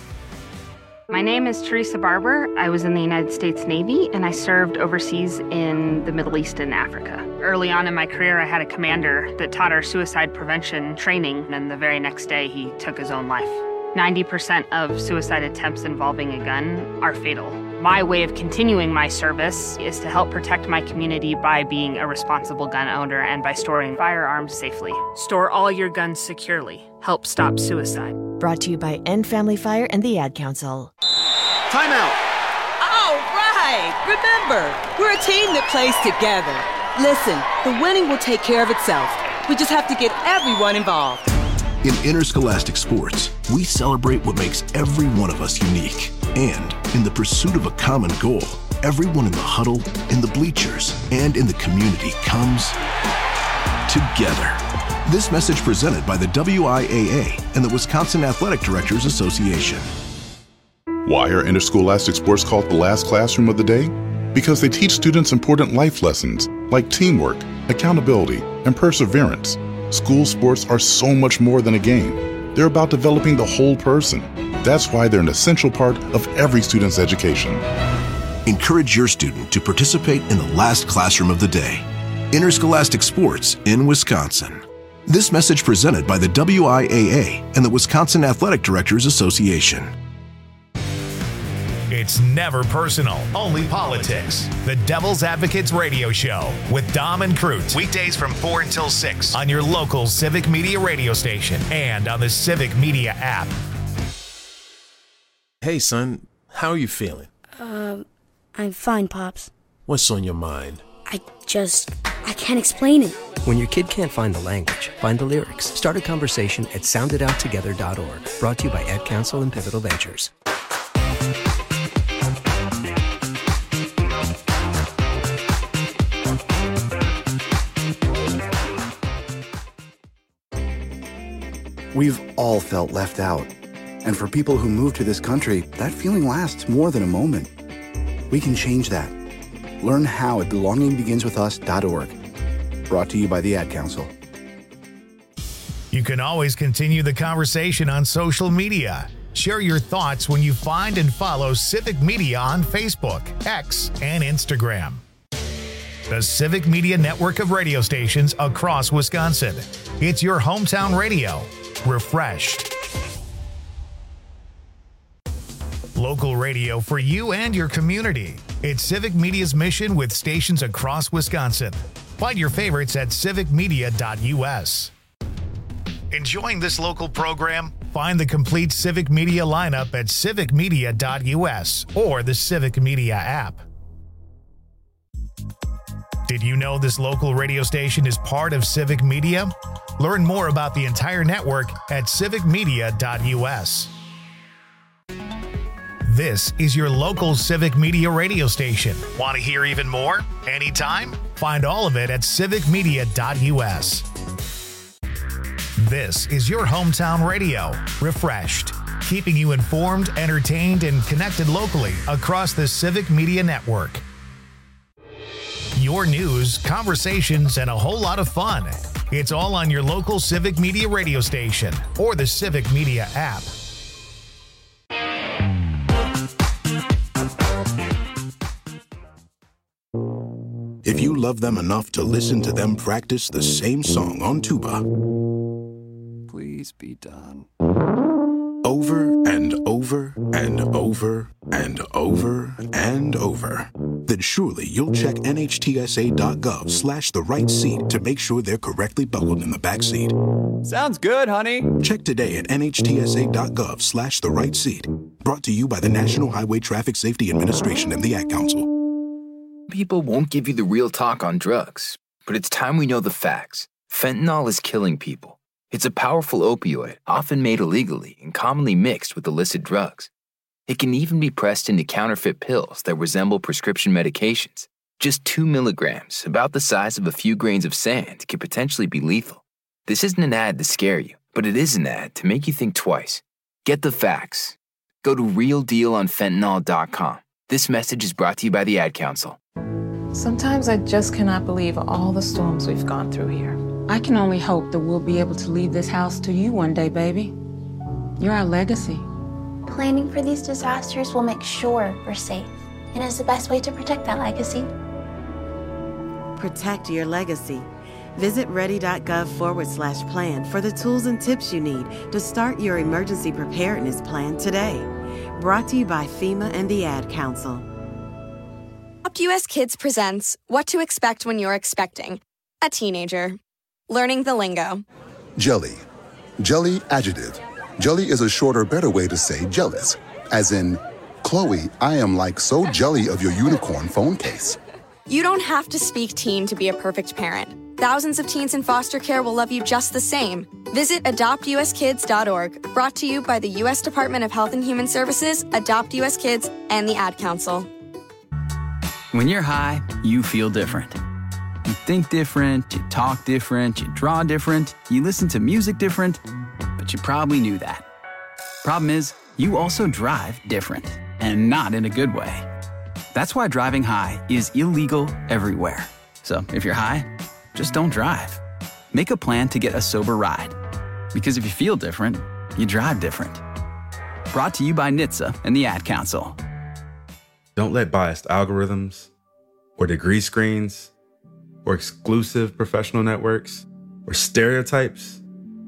My name is Teresa Barber. I was in the United States Navy, and I served overseas in the Middle East and Africa. Early on in my career, I had a commander that taught our suicide prevention training, and the very next day, he took his own life. ninety percent of suicide attempts involving a gun are fatal. My way of continuing my service is to help protect my community by being a responsible gun owner and by storing firearms safely. Store all your guns securely. Help stop suicide. Brought to you by End Family Fire and the Ad Council. Time out. All right. Remember, we're a team that plays together. Listen, the winning will take care of itself. We just have to get everyone involved. In interscholastic sports, we celebrate what makes every one of us unique. And in the pursuit of a common goal, everyone in the huddle, in the bleachers, and in the community comes together. This message presented by the W I A A and the Wisconsin Athletic Directors Association. Why are interscholastic sports called the last classroom of the day? Because they teach students important life lessons like teamwork, accountability, and perseverance. School sports are so much more than a game. They're about developing the whole person. That's why they're an essential part of every student's education. Encourage your student to participate in the last classroom of the day. Interscholastic sports in Wisconsin. This message presented by the W I A A and the Wisconsin Athletic Directors Association. It's never personal, only politics. The Devil's Advocates Radio Show with Dom and Cruz. Weekdays from four until six on your local Civic Media radio station and on the Civic Media app. Hey, son, how are you feeling? Um, I'm fine, Pops. What's on your mind? I just, I can't explain it. When your kid can't find the language, find the lyrics. Start a conversation at sound it out together dot org. Brought to you by Ad Council and Pivotal Ventures. We've all felt left out. And for people who move to this country, that feeling lasts more than a moment. We can change that. Learn how at belonging begins with us dot org. Brought to you by the Ad Council. You can always continue the conversation on social media. Share your thoughts when you find and follow Civic Media on Facebook, X, and Instagram. The Civic Media network of radio stations across Wisconsin. It's your hometown radio. Refreshed. Local radio for you and your community. It's Civic Media's mission with stations across Wisconsin. Find your favorites at civic media dot U S. Enjoying this local program? Find the complete Civic Media lineup at civic media dot U S or the Civic Media app. Did you know this local radio station is part of Civic Media? Learn more about the entire network at civic media dot u s. This is your local Civic Media radio station. Want to hear even more? Anytime? Find all of it at civic media dot u s. This is your hometown radio, refreshed, keeping you informed, entertained, and connected locally across the Civic Media network. Your news, conversations, and a whole lot of fun. It's all on your local Civic Media radio station or the Civic Media app. If you love them enough to listen to them practice the same song on tuba, please be done. Over and over and over and over and over, then surely you'll check N H T S A dot gov slash the right seat to make sure they're correctly buckled in the back seat. Sounds good, honey. Check today at N H T S A dot gov slash the right seat. Brought to you by the National Highway Traffic Safety Administration and the Ad Council. People won't give you the real talk on drugs, but it's time we know the facts. Fentanyl is killing people. It's a powerful opioid, often made illegally and commonly mixed with illicit drugs. It can even be pressed into counterfeit pills that resemble prescription medications. Just two milligrams, about the size of a few grains of sand, can potentially be lethal. This isn't an ad to scare you, but it is an ad to make you think twice. Get the facts. Go to real deal on fentanyl dot com. This message is brought to you by the Ad Council. Sometimes I just cannot believe all the storms we've gone through here. I can only hope that we'll be able to leave this house to you one day, baby. You're our legacy. Planning for these disasters will make sure we're safe, and is the best way to protect that legacy. Protect your legacy. Visit ready.gov forward slash plan for the tools and tips you need to start your emergency preparedness plan today. Brought to you by FEMA and the Ad Council. Adopt U S Kids presents What to Expect When You're Expecting a Teenager. Learning the lingo. Jelly. Jelly adjective. Jelly is a shorter, better way to say jealous. As in, Chloe, I am like so jelly of your unicorn phone case. You don't have to speak teen to be a perfect parent. Thousands of teens in foster care will love you just the same. Visit adopt u s kids dot org. Brought to you by the U S Department of Health and Human Services, Adopt U S Kids, and the Ad Council. When you're high, you feel different. You think different, you talk different, you draw different, you listen to music different, but you probably knew that. Problem is, you also drive different, and not in a good way. That's why driving high is illegal everywhere. So if you're high, just don't drive. Make a plan to get a sober ride. Because if you feel different, you drive different. Brought to you by N H T S A and the Ad Council. Don't let biased algorithms or degree screens or exclusive professional networks or stereotypes.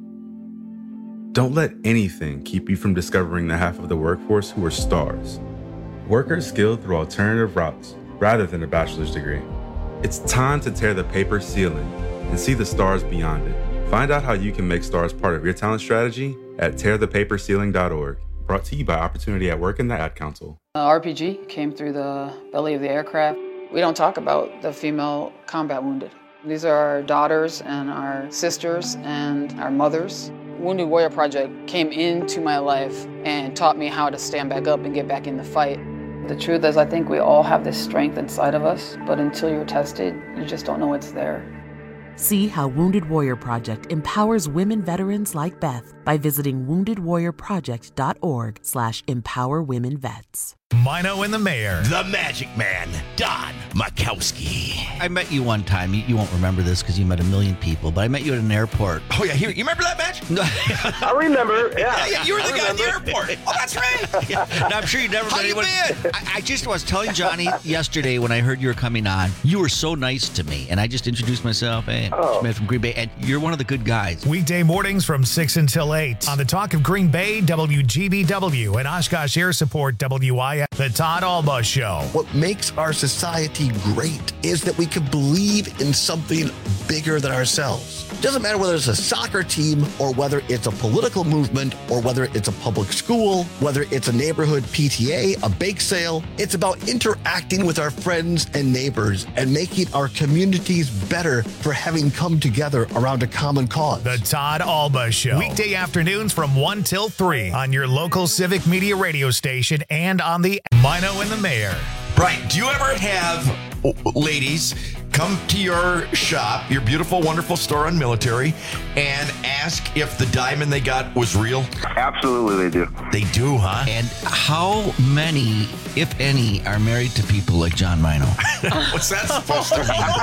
Don't let anything keep you from discovering the half of the workforce who are stars. Workers skilled through alternative routes rather than a bachelor's degree. It's time to tear the paper ceiling and see the stars beyond it. Find out how you can make stars part of your talent strategy at tear the paper ceiling dot org. Brought to you by Opportunity at Work and the Ad Council. Uh, R P G came through the belly of the aircraft. We don't talk about the female combat wounded. These are our daughters and our sisters and our mothers. Wounded Warrior Project came into my life and taught me how to stand back up and get back in the fight. The truth is, I think we all have this strength inside of us, but until you're tested, you just don't know it's there. See how Wounded Warrior Project empowers women veterans like Beth by visiting wounded warrior project dot org slash empower women vets. Mino and the Mayor. The Magic Man, Don Makowski. I met you one time. You, you won't remember this because you met a million people, but I met you at an airport. Oh, yeah. Here, you remember that match? I remember. Yeah. Yeah, yeah you were I the guy remember. At the airport. Oh, that's right. Yeah. Now, I'm sure you never How met you anyone. been? I, I just was telling Johnny yesterday when I heard you were coming on, you were so nice to me. And I just introduced myself. Hey, oh. Schmidt from Green Bay. And you're one of the good guys. Weekday mornings from six until eight on the Talk of Green Bay, W G B W, and Oshkosh Air Support, W I F. The Todd Alba Show. What makes our society great is that we can believe in something bigger than ourselves. Doesn't matter whether it's a soccer team or whether it's a political movement or whether it's a public school, whether it's a neighborhood P T A, a bake sale. It's about interacting with our friends and neighbors and making our communities better for having come together around a common cause. The Todd Alba Show. Weekday afternoons from one till three on your local Civic Media radio station and on the Mino and the Mayor. Right. Do you ever have ladies come to your shop, your beautiful, wonderful store on Military, and ask if the diamond they got was real? Absolutely, they do. They do, huh? And how many, if any, are married to people like John Mino? What's that supposed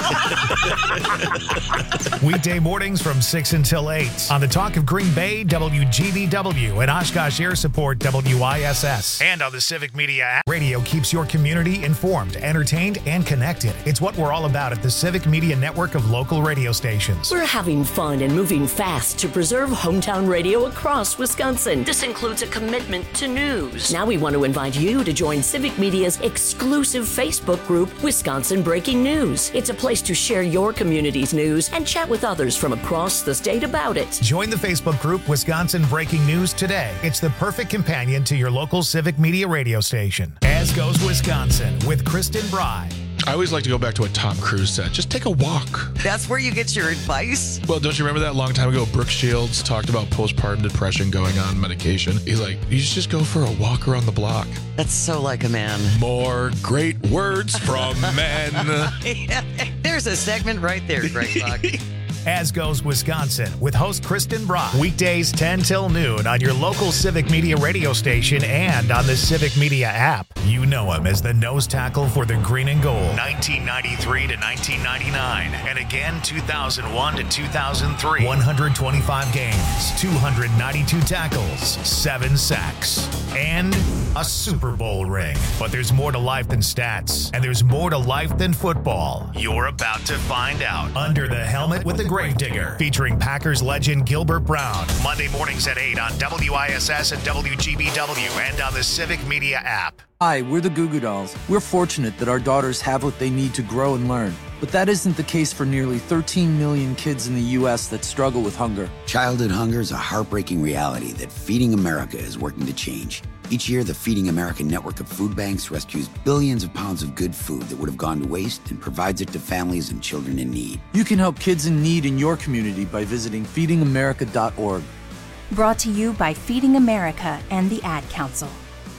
to mean? Weekday mornings from six until eight on the Talk of Green Bay, W G B W, and Oshkosh Air Support, W I S S. And on the Civic Media app, radio keeps your community informed, entertained, and connected. It's what we're all about at the Civic Media network of local radio stations. We're having fun and moving fast to preserve hometown radio across Wisconsin. This includes a commitment to news. Now we want to invite you to join Civic Media's exclusive Facebook group, Wisconsin Breaking News. It's a place to share your community's news and chat with others from across the state about it. Join the Facebook group Wisconsin Breaking News today. It's the perfect companion to your local Civic Media radio station. As goes Wisconsin with Kristen Bry. I always like to go back to what Tom Cruise said. Just take a walk. That's where you get your advice? Well, don't you remember that long time ago, Brooke Shields talked about postpartum depression going on medication? He's like, you should just go for a walk around the block. That's so like a man. More great words from men. Yeah, there's a segment right there, Greg Buck. As goes Wisconsin with host Kristen Brock. Weekdays ten till noon on your local Civic Media radio station and on the Civic Media app. You know him as the nose tackle for the green and gold. nineteen ninety-three to nineteen ninety-nine. And again, two thousand one to two thousand three. one hundred twenty-five games, two hundred ninety-two tackles, seven sacks, and a Super Bowl ring. But there's more to life than stats, and there's more to life than football. You're about to find out. Under the Helmet with the Gravedigger, featuring Packers legend Gilbert Brown. Monday mornings at eight on W I S S and W G B W and on the Civic Media app. Hi, we're the Goo Goo Dolls. We're fortunate that our daughters have what they need to grow and learn. But that isn't the case for nearly thirteen million kids in the U S that struggle with hunger. Childhood hunger is a heartbreaking reality that Feeding America is working to change. Each year, the Feeding America network of food banks rescues billions of pounds of good food that would have gone to waste and provides it to families and children in need. You can help kids in need in your community by visiting feeding america dot org. Brought to you by Feeding America and the Ad Council.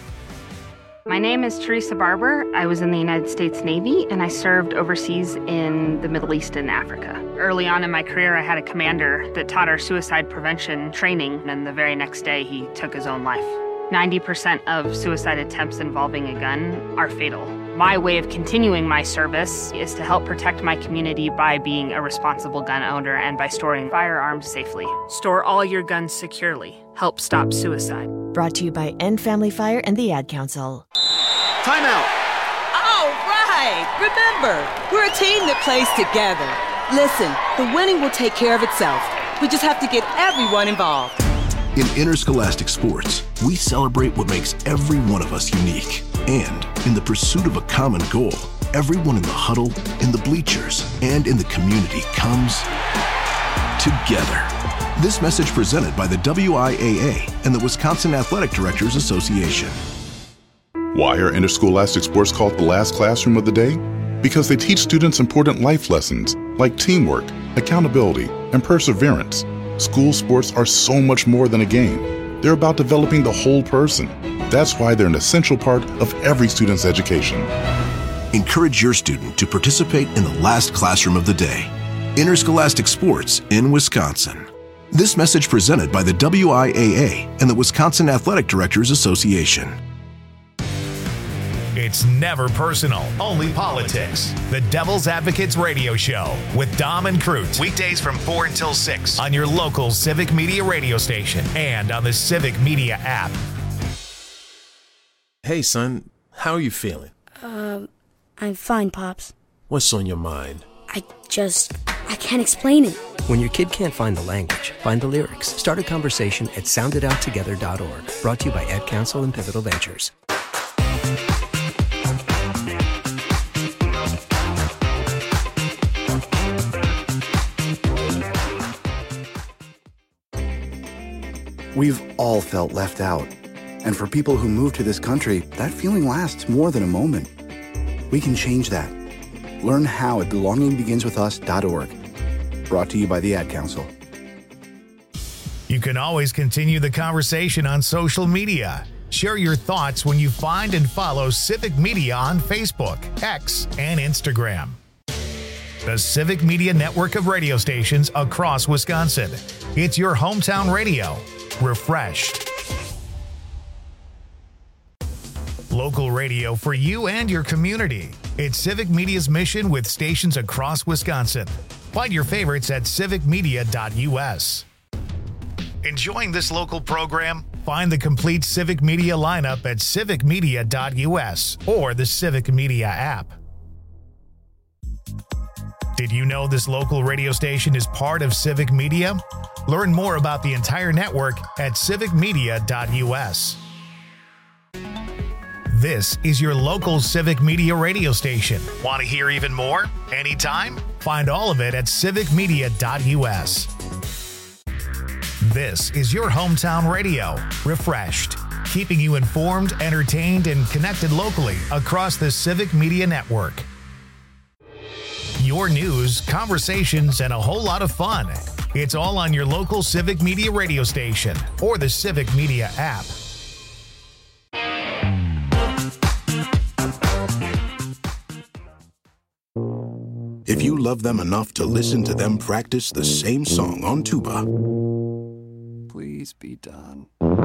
My name is Teresa Barber. I was in the United States Navy, and I served overseas in the Middle East and Africa. Early on in my career, I had a commander that taught our suicide prevention training, and the very next day, he took his own life. ninety percent of suicide attempts involving a gun are fatal. My way of continuing my service is to help protect my community by being a responsible gun owner and by storing firearms safely. Store all your guns securely. Help stop suicide. Brought to you by End Family Fire and the Ad Council. Time out. All right. Remember, we're a team that plays together. Listen, the winning will take care of itself. We just have to get everyone involved. In interscholastic sports, we celebrate what makes every one of us unique. And in the pursuit of a common goal, everyone in the huddle, in the bleachers, and in the community comes together. This message presented by the W I A A and the Wisconsin Athletic Directors Association. Why are interscholastic sports called the last classroom of the day? Because they teach students important life lessons like teamwork, accountability, and perseverance. School sports are so much more than a game. They're about developing the whole person. That's why they're an essential part of every student's education. Encourage your student to participate in the last classroom of the day. Interscholastic sports in Wisconsin. This message presented by the W I A A and the Wisconsin Athletic Directors Association. It's never personal, only politics. The Devil's Advocates Radio Show with Dom and Crute. Weekdays from four until six on your local Civic Media radio station and on the Civic Media app. Hey, son, how are you feeling? Um, I'm fine, Pops. What's on your mind? I just, I can't explain it. When your kid can't find the language, find the lyrics. Start a conversation at sound it out together dot org. Brought to you by Ad Council and Pivotal Ventures. We've all felt left out. And for people who move to this country, that feeling lasts more than a moment. We can change that. Learn how at belonging begins with us dot org. Brought to you by the Ad Council. You can always continue the conversation on social media. Share your thoughts when you find and follow Civic Media on Facebook, X, and Instagram. The Civic Media network of radio stations across Wisconsin. It's your hometown radio, refreshed. Local radio for you and your community. It's Civic Media's mission with stations across Wisconsin. Find your favorites at civic media dot u s. Enjoying this local program? Find the complete Civic Media lineup at civic media dot u s or the Civic Media app. Did you know this local radio station is part of Civic Media? Learn more about the entire network at civic media dot u s. This is your local Civic Media radio station. Want to hear even more? Anytime? Find all of it at civic media dot u s. This is your hometown radio, refreshed, keeping you informed, entertained, and connected locally across the Civic Media network. Your news, conversations, and a whole lot of fun. It's all on your local Civic Media radio station or the Civic Media app. If you love them enough to listen to them practice the same song on tuba, please be done.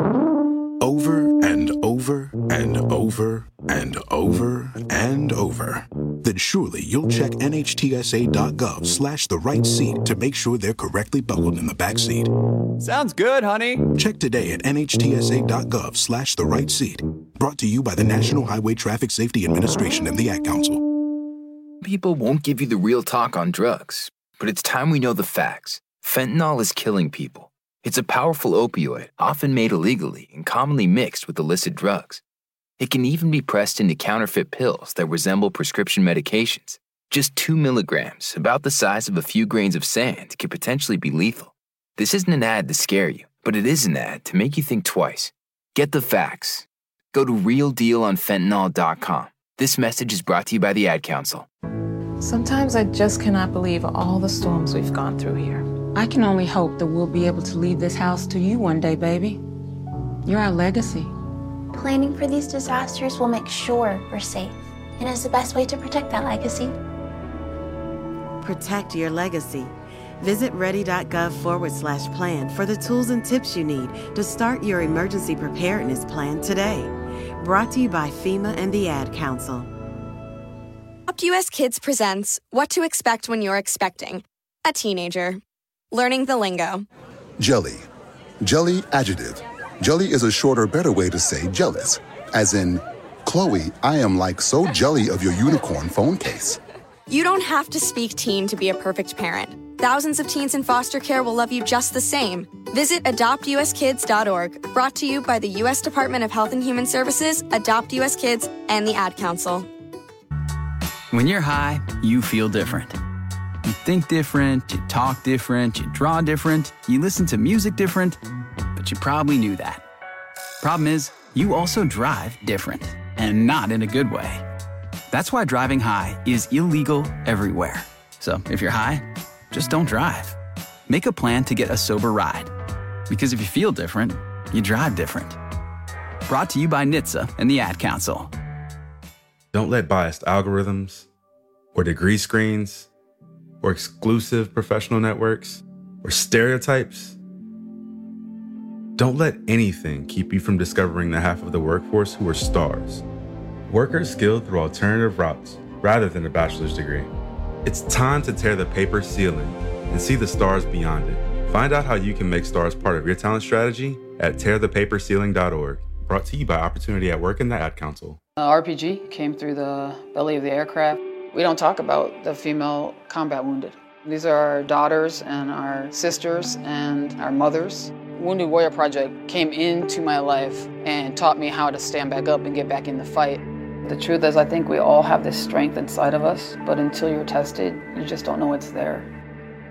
Over and over and over and over and over, then surely you'll check N H T S A dot gov slash the right seat to make sure they're correctly buckled in the back seat. Sounds good, honey. Check today at N H T S A dot gov slash the right seat. Brought to you by the National Highway Traffic Safety Administration and the Ad Council. People won't give you the real talk on drugs, but it's time we know the facts. Fentanyl is killing people. It's a powerful opioid, often made illegally and commonly mixed with illicit drugs. It can even be pressed into counterfeit pills that resemble prescription medications. Just two milligrams, about the size of a few grains of sand, could potentially be lethal. This isn't an ad to scare you, but it is an ad to make you think twice. Get the facts. Go to real deal on fentanyl dot com. This message is brought to you by the Ad Council. Sometimes I just cannot believe all the storms we've gone through here. I can only hope that we'll be able to leave this house to you one day, baby. You're our legacy. Planning for these disasters will make sure we're safe, and is the best way to protect that legacy. Protect your legacy. Visit ready.gov forward slash plan for the tools and tips you need to start your emergency preparedness plan today. Brought to you by FEMA and the Ad Council. Adopt U S Kids presents What to Expect When You're Expecting a Teenager. Learning the lingo. Jelly. Jelly adjective. Jelly is a shorter, better way to say jealous. As in, Chloe, I am like so jelly of your unicorn phone case. You don't have to speak teen to be a perfect parent. Thousands of teens in foster care will love you just the same. Visit adopt u s kids dot org. Brought to you by the U S Department of Health and Human Services, Adopt U S Kids, and the Ad Council. When you're high, you feel different. You think different, you talk different, you draw different, you listen to music different, but you probably knew that. Problem is, you also drive different, and not in a good way. That's why driving high is illegal everywhere. So if you're high, just don't drive. Make a plan to get a sober ride. Because if you feel different, you drive different. Brought to you by N H T S A and the Ad Council. Don't let biased algorithms or degree screens or exclusive professional networks or stereotypes. Don't let anything keep you from discovering the half of the workforce who are stars. Workers skilled through alternative routes rather than a bachelor's degree. It's time to tear the paper ceiling and see the stars beyond it. Find out how you can make stars part of your talent strategy at tear the paper ceiling dot org. Brought to you by Opportunity at Work and the Ad Council. Uh, R P G came through the belly of the aircraft. We don't talk about the female combat wounded. These are our daughters and our sisters and our mothers. Wounded Warrior Project came into my life and taught me how to stand back up and get back in the fight. The truth is, I think we all have this strength inside of us, but until you're tested, you just don't know it's there.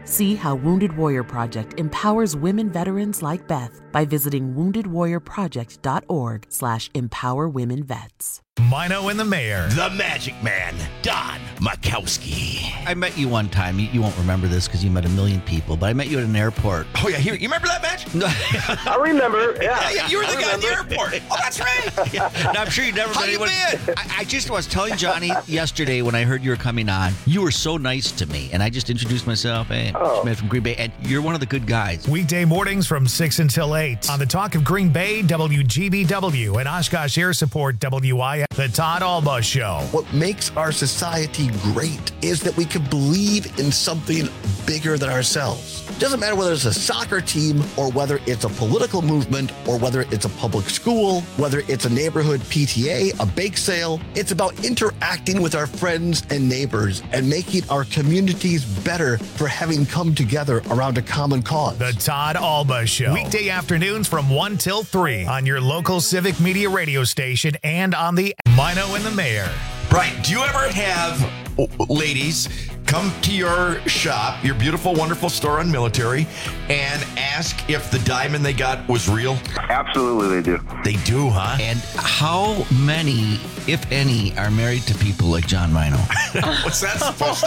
See how Wounded Warrior Project empowers women veterans like Beth by visiting wounded warrior project dot org slash empower women vets. Mino and the Mayor. The Magic Man, Don Makowski. I met you one time. You, you won't remember this because you met a million people, but I met you at an airport. Oh, yeah. Here, you remember that match? I remember. Yeah. Yeah, yeah, you were the guy at the airport. Oh, that's right. Yeah. No, I'm sure you never How met you anyone. been? I, I just was telling Johnny yesterday when I heard you were coming on, you were so nice to me, and I just introduced myself. Hey, Oh. Smith from Green Bay, and you're one of the good guys. Weekday mornings from six until eight on the Talk of Green Bay, W G B W, and Oshkosh Air Support, W I S. The Todd Alba Show. What makes our society great is that we can believe in something bigger than ourselves. It doesn't matter whether it's a soccer team or whether it's a political movement or whether it's a public school, whether it's a neighborhood P T A, a bake sale. It's about interacting with our friends and neighbors and making our communities better for having come together around a common cause. The Todd Alba Show. Weekday afternoons from one till three on your local Civic Media radio station and on the Mino and the Mayor. Right. Do you ever have oh, ladies come to your shop, your beautiful, wonderful store on Military, and ask if the diamond they got was real? Absolutely, they do. They do, huh? And how many, if any, are married to people like John Mino? What's that supposed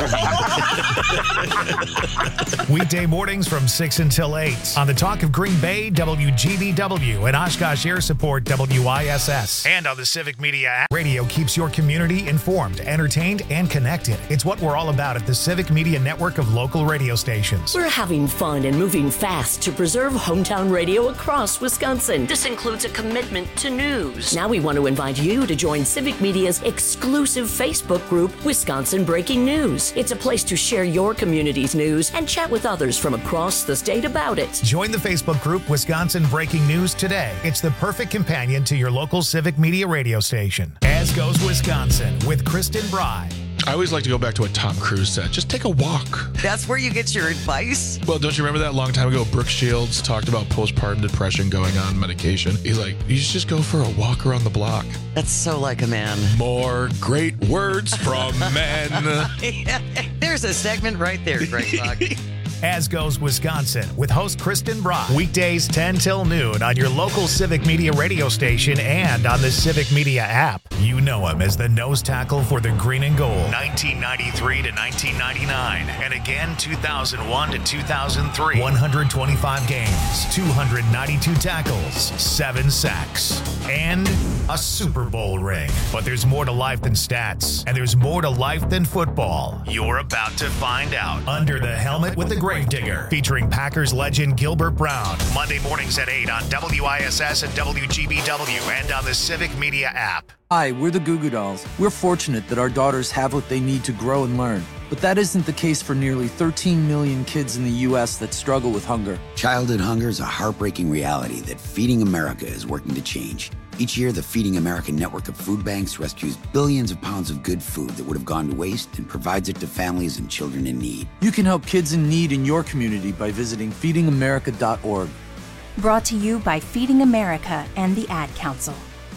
to mean? Weekday mornings from six until eight on the Talk of Green Bay, W G B W, and Oshkosh Air Support, W I S S. And on the Civic Media app. Radio keeps your community informed, entertained, and connected. It's what we're all about at the Civic Media network of local radio stations. We're having fun and moving fast to preserve hometown radio across Wisconsin. This includes a commitment to news. Now we want to invite you to join Civic Media's exclusive Facebook group, Wisconsin Breaking News. It's a place to share your community's news and chat with others from across the state about it. Join the Facebook group Wisconsin Breaking News today. It's the perfect companion to your local Civic Media radio station. As goes Wisconsin with Kristen Bry. I always like to go back to what Tom Cruise said. Just take a walk. That's where you get your advice? Well, don't you remember that long time ago, Brooke Shields talked about postpartum depression going on medication? He's like, you should just go for a walk around the block. That's so like a man. More great words from men. Yeah, there's a segment right there, Greg Buck. As goes Wisconsin with host Kristen Brock. Weekdays ten till noon on your local Civic Media radio station and on the Civic Media app. You know him as the nose tackle for the green and gold. nineteen ninety-three to nineteen ninety-nine. And again, two thousand one to two thousand three. one hundred twenty-five games, two hundred ninety-two tackles, seven sacks, and a Super Bowl ring. But there's more to life than stats, and there's more to life than football. You're about to find out. Under the Helmet with the Gravedigger, featuring Packers legend Gilbert Brown. Monday mornings at eight on W I S S and W G B W and on the Civic Media app. Hi, we're the Goo Goo Dolls. We're fortunate that our daughters have what they need to grow and learn. But that isn't the case for nearly thirteen million kids in the U S that struggle with hunger. Childhood hunger is a heartbreaking reality that Feeding America is working to change. Each year, the Feeding America network of food banks rescues billions of pounds of good food that would have gone to waste and provides it to families and children in need. You can help kids in need in your community by visiting feeding america dot org. Brought to you by Feeding America and the Ad Council.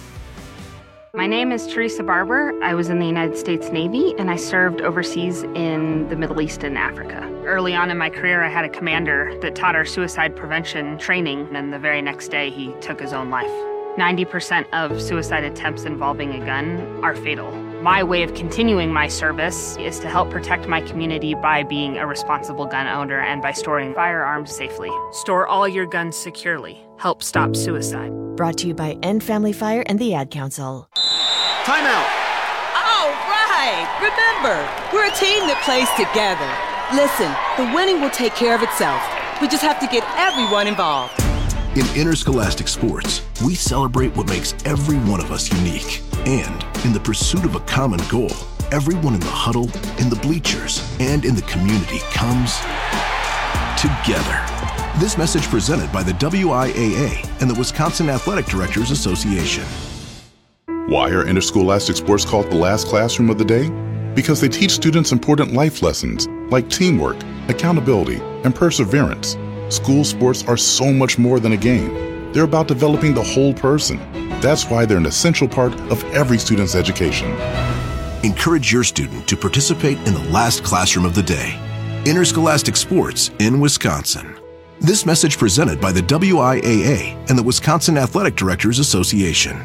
My name is Teresa Barber. I was in the United States Navy, and I served overseas in the Middle East and Africa. Early on in my career, I had a commander that taught our suicide prevention training, and the very next day, he took his own life. ninety percent of suicide attempts involving a gun are fatal. My way of continuing my service is to help protect my community by being a responsible gun owner and by storing firearms safely. Store all your guns securely. Help stop suicide. Brought to you by End Family Fire and the Ad Council. Timeout. All right. Remember, we're a team that plays together. Listen, the winning will take care of itself. We just have to get everyone involved. In interscholastic sports, we celebrate what makes every one of us unique. And in the pursuit of a common goal, everyone in the huddle, in the bleachers, and in the community comes together. This message presented by the W I A A and the Wisconsin Athletic Directors Association. Why are interscholastic sports called the last classroom of the day? Because they teach students important life lessons like teamwork, accountability, and perseverance. School sports are so much more than a game. They're about developing the whole person. That's why they're an essential part of every student's education. Encourage your student to participate in the last classroom of the day. interscholastic sports in Wisconsin. This message presented by the W I A A and the Wisconsin Athletic Directors Association.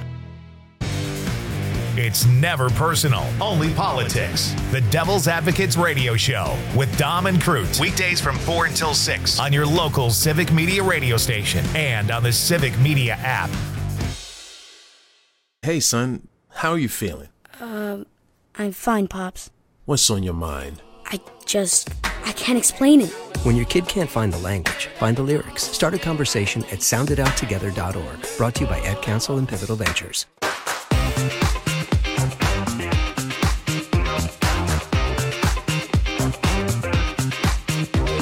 It's never personal, only politics. The Devil's Advocates Radio Show with Dom and Crute. Weekdays from four until six on your local Civic Media radio station and on the Civic Media app. Hey, son, how are you feeling? Um, I'm fine, Pops. What's on your mind? I just, I can't explain it. When your kid can't find the language, find the lyrics. Start a conversation at sound it out together dot org. Brought to you by Ad Council and Pivotal Ventures.